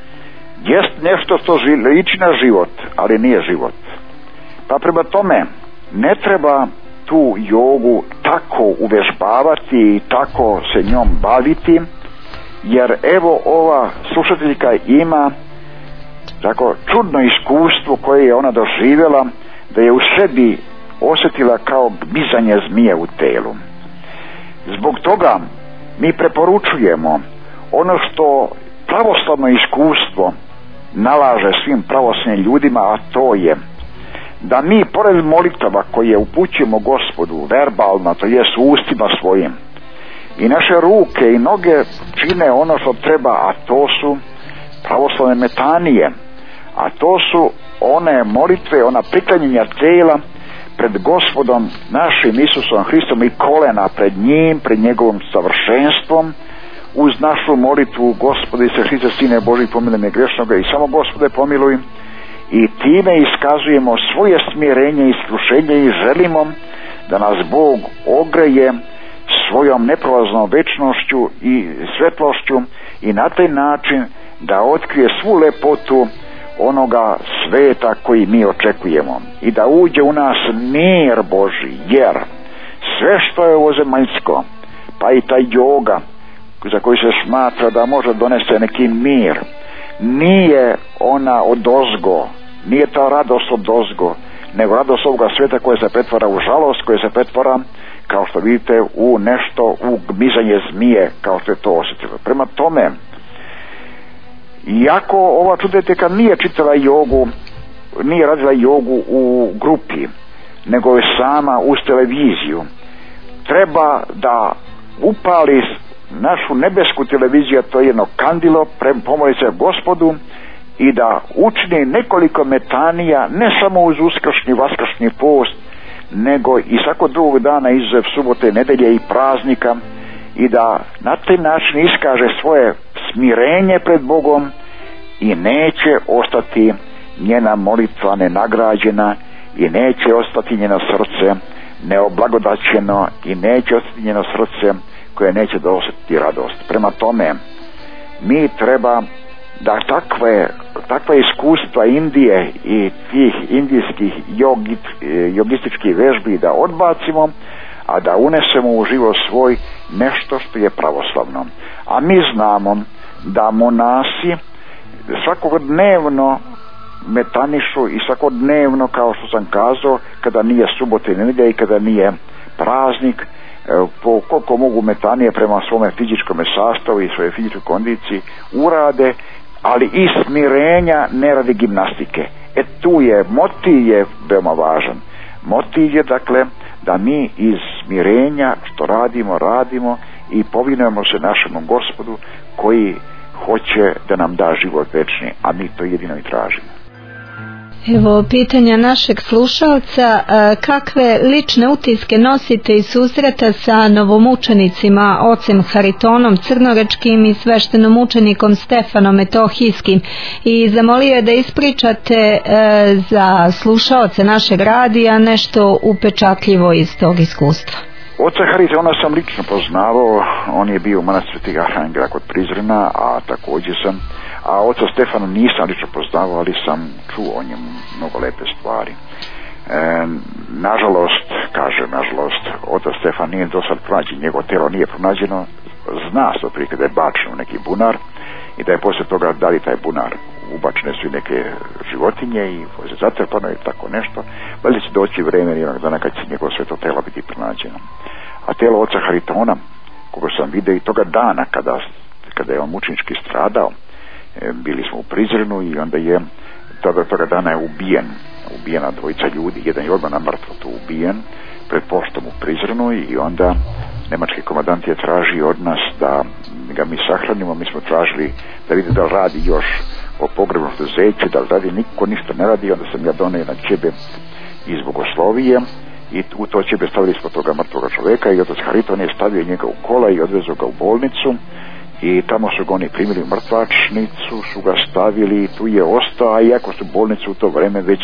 jest nešto što liči na život, ali nije život. Pa prema tome ne treba tu jogu tako uvežbavati i tako se njom baviti, jer evo ova slušateljka ima tako čudno iskustvo koje je ona doživjela, da je u sebi osjetila kao gbizanje zmije u telu. Zbog toga mi preporučujemo ono što pravoslavno iskustvo nalaže svim pravoslavnim ljudima, a to je da mi pored molitava koje upućujemo Gospodu verbalno, to jest ustima svojim, i naše ruke i noge čine ono što treba, a to su pravoslavne metanije, a to su one molitve, ona priklanjanja tela pred Gospodom našim Isusom Hristom i kolena pred njim, pred njegovom savršenstvom, uz našu molitvu Gospodi se Hriste Sine Božji pomiluj me grešnoga i samo Gospode pomiluj, i time iskazujemo svoje smirenje i skrušenje i želimo da nas Bog ogreje svojom neprolaznom večnošću i svetlošću i na taj način da otkrije svu lepotu onoga sveta koji mi očekujemo i da uđe u nas mir Božji, jer sve što je ovozemaljsko, pa i ta joga za koju se smatra da može donesti neki mir, nije ona odozgo, nije ta radost odozgo, nego radost ovoga sveta koja se pretvara u žalost, koja se pretvara kao što vidite, u nešto, u gmizanje zmije, kao što je to osjetilo. Prema tome, iako ova čudeteka nije čitala jogu, nije radila jogu u grupi, nego je sama uz televiziju, treba da upali našu nebesku televiziju, a to je jedno kandilo, pomoli se Gospodu i da učini nekoliko metanija, ne samo uz uskršnji, vaskršnji post, nego i svakog drugog dana izuzev subote, nedelje i praznika, i da na taj način iskaže svoje smirenje pred Bogom i neće ostati njena molitva nenagrađena i neće ostati njeno srce neoblagodaćeno i neće ostati njeno srce koje neće dosjetiti radost. Prema tome, mi treba da takva iskustva Indije i tih indijskih jogističkih vežbi da odbacimo, a da unesemo u život svoj nešto što je pravoslavno. A mi znamo da monasi svakodnevno metanišu i svakodnevno, kao što sam kazao, kada nije subote i nedjelja i kada nije praznik, po koliko mogu metanije prema svome fizičkom sastavu i svoje fizičkoj kondiciji urade, ali i smirenja, ne radi gimnastike. Tu je motiv je veoma važan. Motiv je dakle da mi iz smirenja što radimo i povinujemo se našemu Gospodu koji hoće da nam da život večni, a mi to jedino i tražimo. Evo pitanja našeg slušalca, kakve lične utiske nosite iz susreta sa novomučenicima ocem Haritonom Crnorečkim i sveštenomučenikom Stefanom Metohijskim, i zamolio je da ispričate za slušaoce našeg radija nešto upečatljivo iz tog iskustva. Oca Haritona sam lično poznavao, on je bio u manastiru Svetog Arhangela kod Prizrena, a također a oca Stefana nisam lično poznavao, ali sam čuo o njemu mnogo lepe stvari. Nažalost, oca Stefan nije do sad pronađen, njegovo telo nije pronađeno, zna se otprilike da je bačen u neki bunar i da je poslije toga dali taj bunar. Ubačene su i neke životinje i poslije zatrpano i tako nešto, valjda će doći vreme jednog dana kad će njegovo sveto telo biti pronađeno. A telo oca Haritona, koga sam vidio i toga dana kada je on mučenički stradao, bili smo u Prizrenu i onda je toga dana je ubijena dvojica ljudi, jedan je odmah na mrtvo tu ubijen pred poštom u Prizrenu, i onda nemački komandant je tražio od nas da ga mi sahranimo. Mi smo tražili da vidi da li radi još o pogrebnom zeće, da li radi, niko ništa ne radi. Onda sam ja donio na ćebe iz Bogoslovije i u to ćebe stavili ispod toga mrtvoga čovjeka, i otac Hariton je stavio njega u kola i odvezao ga u bolnicu i tamo su ga oni primili u mrtvačnicu, su ga stavili, tu je ostao, a iako su bolnicu u to vreme već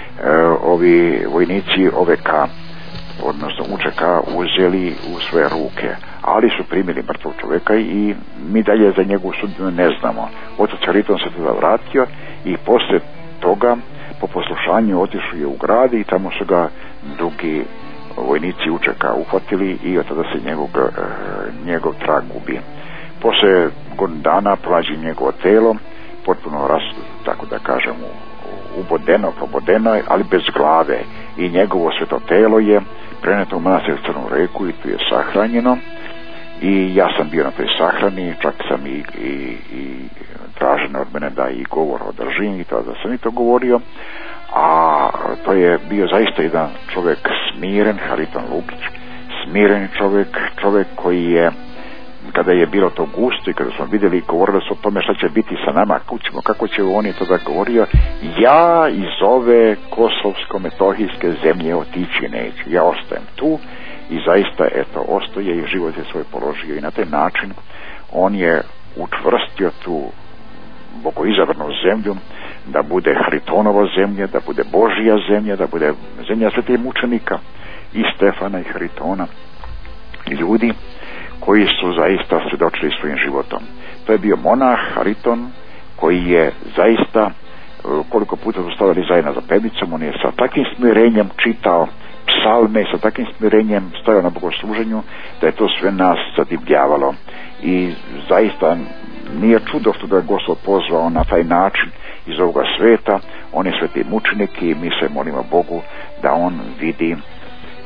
ovi vojnici OVK, odnosno UČK, uzeli u svoje ruke, ali su primili mrtvog čovjeka i mi dalje za njegovu sudbinu ne znamo. Otac Hariton se tada vratio i poslije toga po poslušanju otišao je u grad i tamo su ga drugi vojnici UČK uhvatili i od tada se njegov trag gubi. Poslije godinu dana pronađi njegovo telo, potpuno tako da kažem probodeno, ali bez glave, i njegovo sveto telo je preneto u manastir Crnu Reku i tu je sahranjeno, i ja sam bio na toj sahrani, čak sam i traženo od mene da i govor održim, i tada sam i to govorio, a to je bio zaista jedan čovjek smiren, Hariton Lukić, smiren čovjek koji je, kada je bilo to gusto i kada smo vidjeli i govorili su o tome šta će biti sa nama, kako će on je tada govorio, ja iz ove kosovsko-metohijske zemlje otići neću, ja ostajem tu, i zaista ostaje i život je svoj položio, i na taj način on je učvrstio tu bogoizabranu zemlju da bude Haritonova zemlja, da bude Božja zemlja, da bude zemlja svetih mučenika i Stefana i Haritona, ljudi koji su zaista svjedočili svojim životom. To je bio monah Hariton koji je zaista, koliko puta su stavili zajedno za pevicom, on je sa takvim smirenjem čitao psalme, sa takvim smirenjem stajao na bogosluženju, da je to sve nas zadivljavalo, i zaista nije čudo što da je Gospod pozvao na taj način iz ovoga sveta. On je sveti mučenik i mi se molimo Bogu da on vidi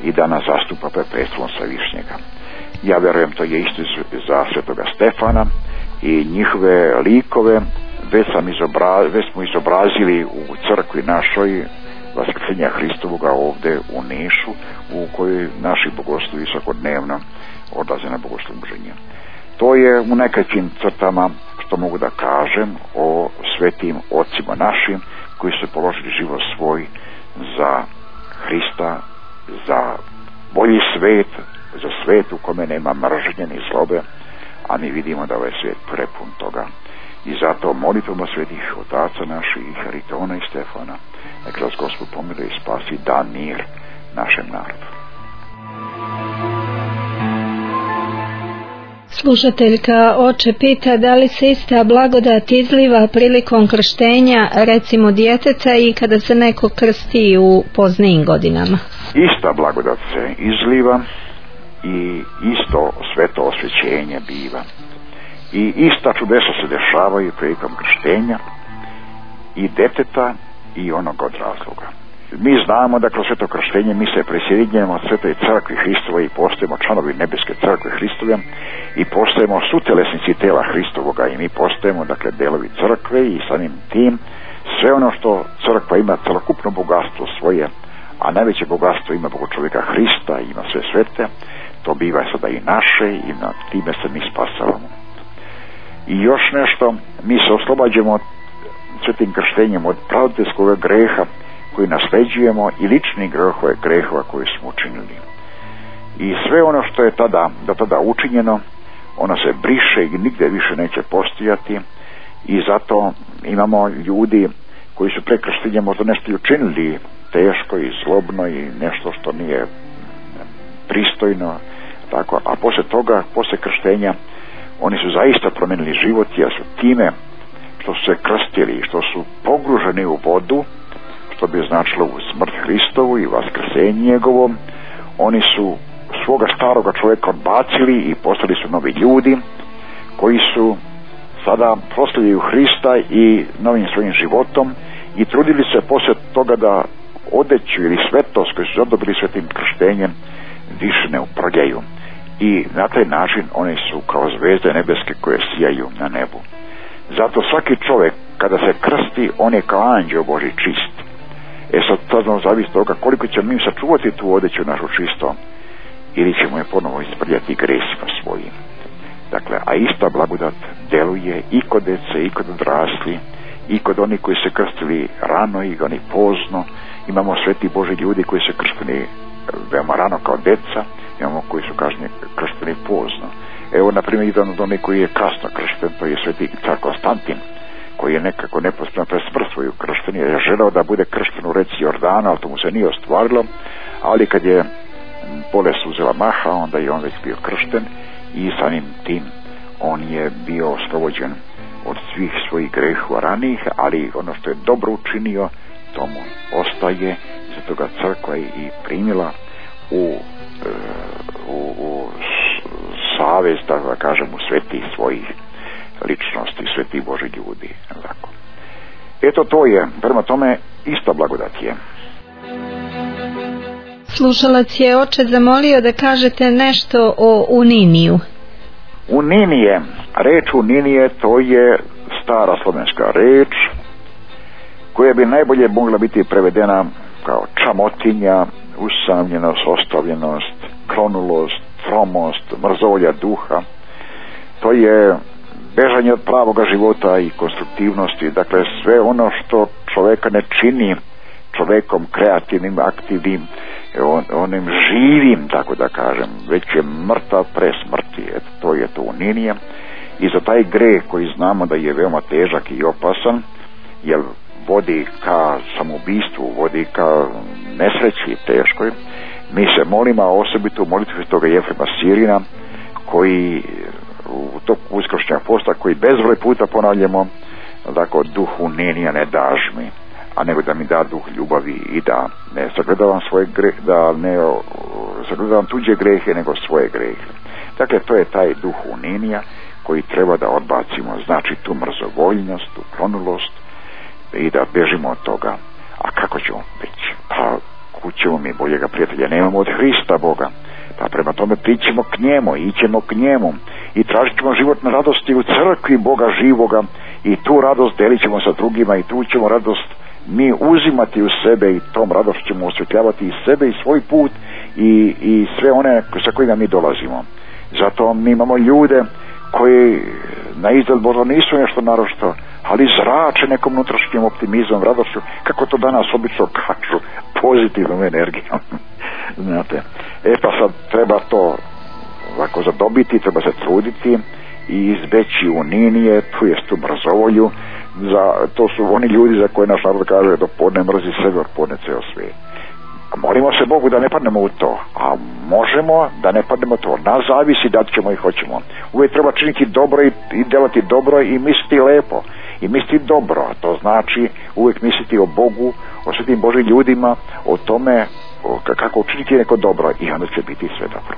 i da nas zastupa pred prestolom Svevišnjega. Ja vjerujem to je isto za svetoga Stefana i njihove likove već smo izobrazili u crkvi našoj Vaskrsenja Hristovoga ovdje u Nišu, u kojoj naši bogoslovi svakodnevno odlaze na bogosluženje. To je u nekakvim crtama što mogu da kažem o svetim ocima našim koji su položili život svoj za Hrista, za bolji svet, za svet u kome nema mržnje ni zlobe, a mi vidimo da ovaj svijet prepun toga. I zato molitvom svetih otaca naših, Haritona i Stefana, neka nas Gospod pomiluje i spasi, da mir našem narodu. Slušateljka oče pita da li se ista blagodat izliva prilikom krštenja, recimo djeteta, i kada se neko krsti u poznijim godinama. Ista blagodat se izliva i isto sveto osvećenje biva. I ista čudesa se dešavaju prilikom krštenja i djeteta i onog odrasloga. Mi znamo da kroz sveto krštenje mi se prisjedinjujemo Svetoj crkvi Hristove i postajemo članovi nebeske crkve Hristove i postajemo sutelesnici tela Hristovoga i mi postajemo dakle delovi crkve i samim tim sve ono što crkva ima, celokupno bogatstvo svoje, a najveće bogatstvo ima Boga čovjeka Hrista, ima sve svete, to biva sada i naše i na time se mi spasavamo. I još nešto, mi se oslobađamo svetim krštenjem od pravdateljskog greha koji nasleđujemo i ličnih grehova koje smo učinili. I sve ono što je do tada učinjeno, ono se briše i nigde više neće postojati i zato imamo ljudi koji su pre krštenja možda nešto i učinili teško i zlobno i nešto što nije pristojno, tako, a poslije krštenja oni su zaista promijenili život, jer su time što su se krstili, što su pogruženi u vodu, što bi značilo u smrt Hristovu i vaskrsenje njegovo, oni su svoga staroga čovjeka odbacili i postali su novi ljudi koji su sada proslavljaju Hrista i novim svojim životom i trudili se poslije toga da odeću ili svetost koju su zadobili svetim krštenjem više ne uprljaju. I na taj način oni su kao zvezde nebeske koje sijaju na nebu. Zato svaki čovjek kada se krsti, on je kao anđeo Božji čist. Sad znamo zavisi toga koliko ćemo mi sačuvati tu odeću našu čisto ili ćemo je ponovo isprljati gresima svojim. Dakle, a ista blagodat deluje i kod dece i kod odrasli i kod onih koji se krstili rano i oni pozno. Imamo sveti Boži ljudi koji se krstili veoma rano kao deca, imamo koji su kršteni pozno. Evo, na primjer, jedan od onih koji je kasno kršten, to je sveti car Konstantin, koji je nekako neposredno pred smrt svoju kršten, je želeo da bude kršten u reci Jordana, ali to mu se nije ostvarilo, ali kad je bolest uzela maha, onda je on već bio kršten i samim tim on je bio oslobođen od svih svojih grehova ranijih, ali ono što je dobro učinio, to mu ostaje, zato ga crkva i primila u savez, da kažem, u svetih svojih ličnosti, svetih Božih ljudi. Tako. Eto, to je, prema tome, ista blagodat je. Slušalac je oče zamolio da kažete nešto o uniniju. Uninije, reč uninije, to je stara slovenska reč koja bi najbolje mogla biti prevedena kao čamotinja, usamljenost, ostavljenost, klonulost, tromost, mrzovolja duha. To je bežanje od pravoga života i konstruktivnosti, dakle sve ono što čovjeka ne čini čovjekom kreativnim, aktivnim, onim živim, tako da kažem, već je mrtav pre smrti. Eto, to je to uninije. I za taj greh koji znamo da je veoma težak i opasan, jer vodi ka samoubistvu, vodi ka nesreći teškoj, mi se molimo, a osobito u molitvi toga Jefrema Sirina, koji u toku uskršnjeg posta, koji bezbroj puta ponavljamo, dakle, duh uninija ne daž mi, a nego da mi da duh ljubavi i da ne sagledavam svoje grehe, da ne sagledavam tuđe grehe, nego svoje grehe. Dakle, to je taj duh uninija koji treba da odbacimo, znači tu mrzovoljnost, tu klonulost i da bežimo od toga. A kako ćemo beći? Pa kućemo, mi boljega prijatelja nemamo od Hrista Boga. Pa prema tome prićemo k njemu, ićemo k njemu i tražit ćemo životne radosti u crkvi Boga živoga i tu radost delit ćemo sa drugima i tu ćemo radost mi uzimati u sebe i tom radost ćemo osvjetljavati i sebe i svoj put i sve one sa kojima mi dolazimo. Zato mi imamo ljude koji na izgled možda nisu nešto naročito, ali zrače nekom unutrašnjim optimizmom, radošću, kako to danas obično kažu, pozitivnom energijom. Znate, pa sad treba to ovako zadobiti, treba se truditi i izbeći uninije, tu jest u brzovolju. To su oni ljudi za koje naš narod kaže do podne mrzi sebe, od podne ceo svijet. Molimo se Bogu da ne padnemo u to, a možemo da ne padnemo to, nas zavisi da ćemo i hoćemo. Uvijek treba činiti dobro i delati dobro i misliti lepo i misliti dobro, to znači uvijek misliti o Bogu, o svetim Božim ljudima, o tome kako učiniti neko dobro i onda će biti sve dobro.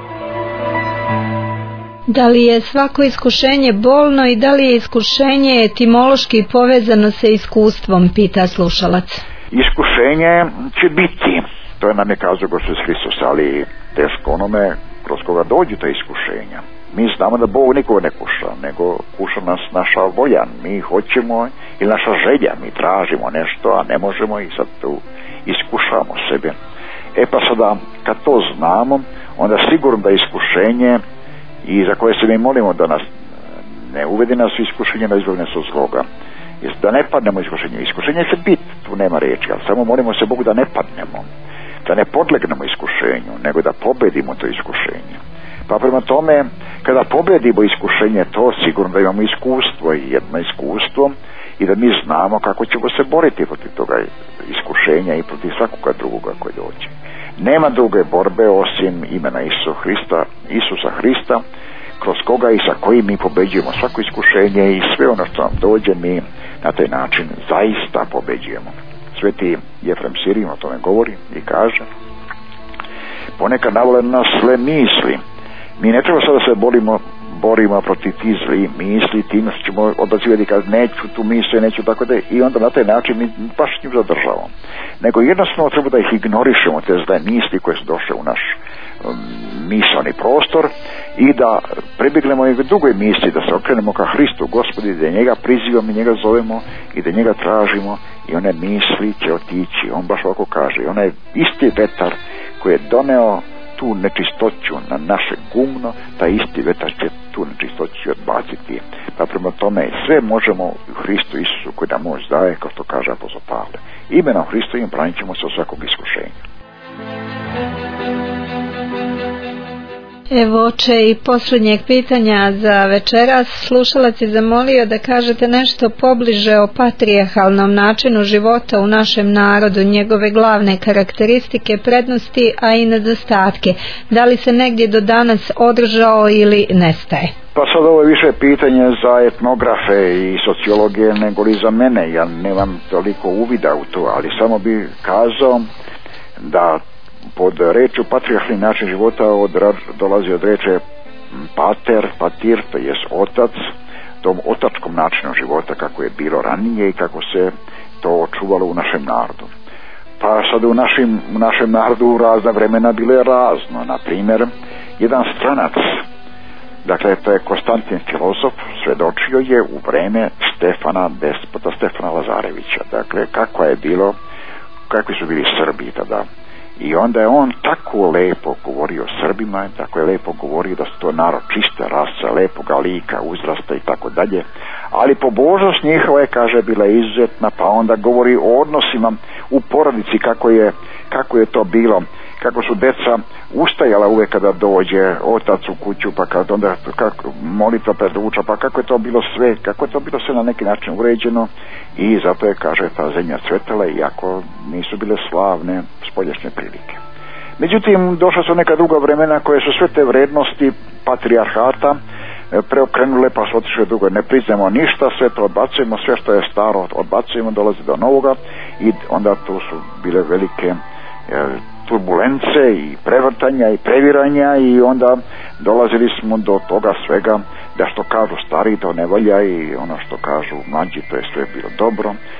Da li je svako iskušenje bolno i da li je iskušenje etimološki povezano sa iskustvom, pita slušalac. Iskušenje će biti, to nam je kazao Gospod Hristos, ali teško onome kroz koga dođu ta iskušenja. Mi znamo da Bog nikoga ne kuša, nego kuša nas naša volja. Mi hoćemo ili naša želja, mi tražimo nešto, a ne možemo i sad tu iskušamo sebe. Pa sada, kad to znamo, onda sigurno da iskušenje i za koje se mi molimo da nas ne uvedi nas u iskušenje, da izbavi nas od zloga. Da ne padnemo iskušenje. Iskušenje će biti, tu nema riječi, ali samo molimo se Bogu da ne padnemo, da ne podlegnemo iskušenju, nego da pobedimo to iskušenje. Pa prema tome, kada pobedimo iskušenje, to sigurno da imamo iskustvo i jedno iskustvo i da mi znamo kako ćemo se boriti protiv toga iskušenja i protiv svakoga drugoga koji dođe. Nema druge borbe osim imena Isusa Hrista, kroz koga i sa kojim mi pobeđujemo svako iskušenje i sve ono što nam dođe mi na taj način zaista pobeđujemo. Sveti Jefrem Sirin o tome govori i kaže: ponekad navale nas zle misli. Mi ne treba sada se borimo protiv tih zli misli, tim što ćemo odbacivati kad neću tu misli, neću tako da, i onda na taj način mi baš njim zadržavamo. Nego jednostavno treba da ih ignorišemo, te zle misli koje su došle u naš mislani prostor i da prebjegnemo i drugoj misli, da se okrenemo ka Hristu Gospodi, da njega prizivamo i njega zovemo i da njega tražimo i one misli će otići. On baš ovako kaže, onaj isti vetar koji je doneo tu nečistoću na naše gumno, taj isti vetar će tu nečistoću odbaciti. Pa prema tome sve možemo u Hristu Isusu koji nam moć daje, kao što kaže apostol Pavle. Imenom Hristovim branit ćemo se od svakog iskušenja. Evo oče i posljednjeg pitanja za večeras. Slušalac je zamolio da kažete nešto pobliže o patrijarhalnom načinu života u našem narodu, njegove glavne karakteristike, prednosti, a i nedostatke. Da li se negdje do danas održao ili nestaje? Pa sad ovo je više pitanje za etnografe i sociologe nego li za mene. Ja nemam toliko uvida u to, ali samo bi kazao da pod rečju patrijarhalni način života dolazi od reče patir, to jest otac, tom otačkom načinu života kako je bilo ranije i kako se to očuvalo u našem narodu. Pa sad u našem narodu u razna vremena bilo je razno. Na primjer, jedan stranac, dakle to je Konstantin filozof, svedočio je u vreme despota Stefana Lazarevića. Dakle, kakvi su bili Srbi tada. I onda je on tako lepo govorio o Srbima, tako je lepo govorio da su to narod čiste rase, lepoga lika, uzrasta i tako dalje. Ali pobožnost njihova je, kaže, bila izuzetna, pa onda govori o odnosima u porodici, kako je to bilo, kako su deca ustajala uvijek kada dođe otac u kuću, pa kad onda molitva predruča, pa kako je to bilo sve na neki način uređeno i zato je, kaže, ta zemlja cvetala iako nisu bile slavne spoljašnje prilike. Međutim, došla su neka druga vremena koje su sve te vrednosti patrijarhata preokrenule, pa su otišle drugo. Ne priznamo ništa, sve to odbacujemo, sve što je staro odbacujemo, dolazi do novoga i onda tu su bile velike turbulence i prevrtanja i previranja i onda dolazili smo do toga svega da što kažu stari to ne valja i ono što kažu mlađi to je sve bilo dobro.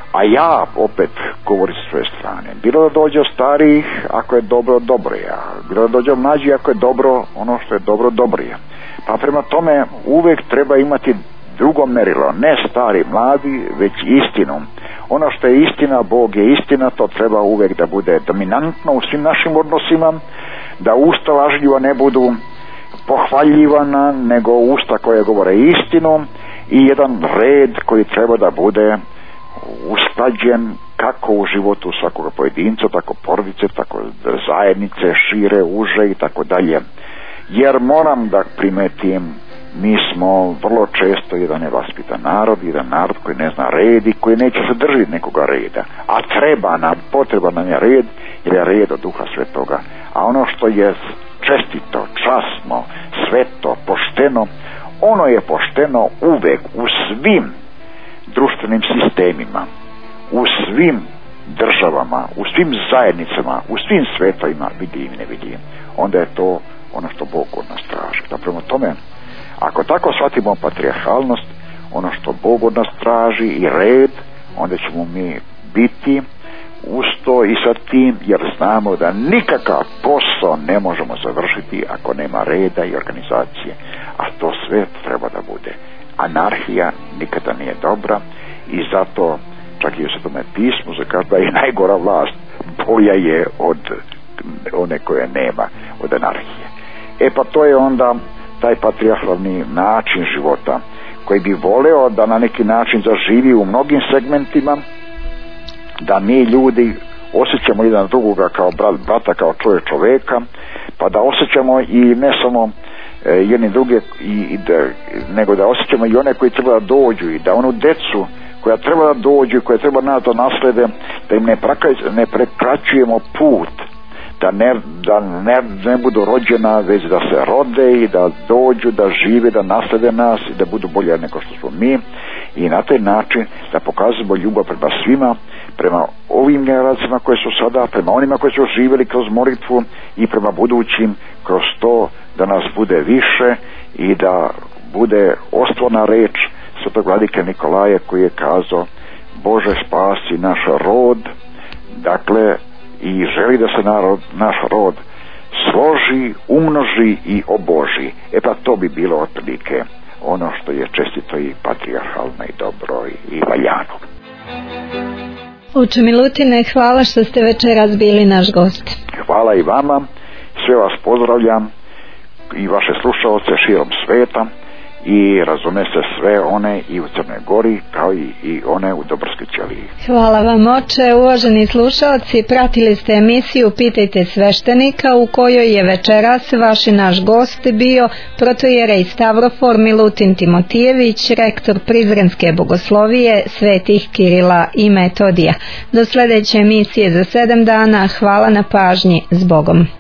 A ja opet govorim s svoje strane. Bilo da dođe starijih, ako je dobro, dobro je. Bilo da dođe mlađi, ako je dobro, ono što je dobro, dobro je. Pa prema tome uvijek treba imati drugo merilo, ne stari, mladi, već istinu. Ono što je istina, Bog je istina, to treba uvijek da bude dominantno u svim našim odnosima, da usta lažljiva ne budu pohvaljivana, nego usta koje govore istinu i jedan red koji treba da bude usklađen kako u životu svakoga pojedinca, tako porodice, tako zajednice, šire, uže i tako dalje. Jer moram da primetim, mi smo vrlo često jedan nevaspitan narod, jedan narod koji ne zna red i koji neće se držati nekoga reda. A potreban nam je red, jer je red od Duha Svetoga. A ono što je čestito, časno, sveto, pošteno, ono je pošteno uvek u svim društvenim sistemima, u svim državama, u svim zajednicama, u svim svetovima, vidim i ne vidim. Onda je to ono što Bog od nas traži. Da prema tome, ako tako shvatimo patrijarhalnost, ono što Bog od nas traži i red, onda ćemo mi biti usto i sa tim, jer znamo da nikakav posao ne možemo završiti ako nema reda i organizacije, a to sve treba da bude. Anarhija nikada nije dobra i zato čak i u Svetome pismu se kaže da je najgora vlast, bolja je od one koje nema, od anarhije. Pa to je onda taj patrijarhalni način života koji bi voleo da na neki način zaživi u mnogim segmentima, da mi ljudi osjećamo jedan drugoga kao brata, kao čovjeka, pa da osjećamo i ne samo jedni druge, nego da osjećamo i one koji treba da dođu i da onu decu koja treba da dođu i koja treba nas da naslede, da im ne prekraćujemo put, da ne budu rođena, već da se rode i da dođu, da žive, da naslede nas i da budu bolje nego što smo mi, i na taj način da pokazujemo ljubav prema svima, prema ovim generacijama koje su sada, prema onima koji su živjeli kroz molitvu i prema budućim kroz to da nas bude više i da bude ostvarna reč svetog vladike Nikolaja koji je kazao: Bože, spasi naš rod, dakle, i želi da se naš rod složi, umnoži i oboži. Pa to bi bilo otprilike ono što je čestito i patrijarhalno i dobro i valjano. Oče Milutine, hvala što ste večeras bili naš gost. Hvala i vama, sve vas pozdravljam i vaše slušalce širom sveta, i razume se sve one i u Crnoj Gori kao i one u Dobrskoj ćeliji. Hvala vam, oče. Uvaženi slušalci, pratili ste emisiju Pitajte sveštenika, u kojoj je večeras vaš i naš gost bio protoijerej Stavrofor Milutin Timotijević, rektor Prizrenske bogoslovije svetih Kirila i Metodija. Do sljedeće emisije za 7 dana. Hvala na pažnji. S Bogom.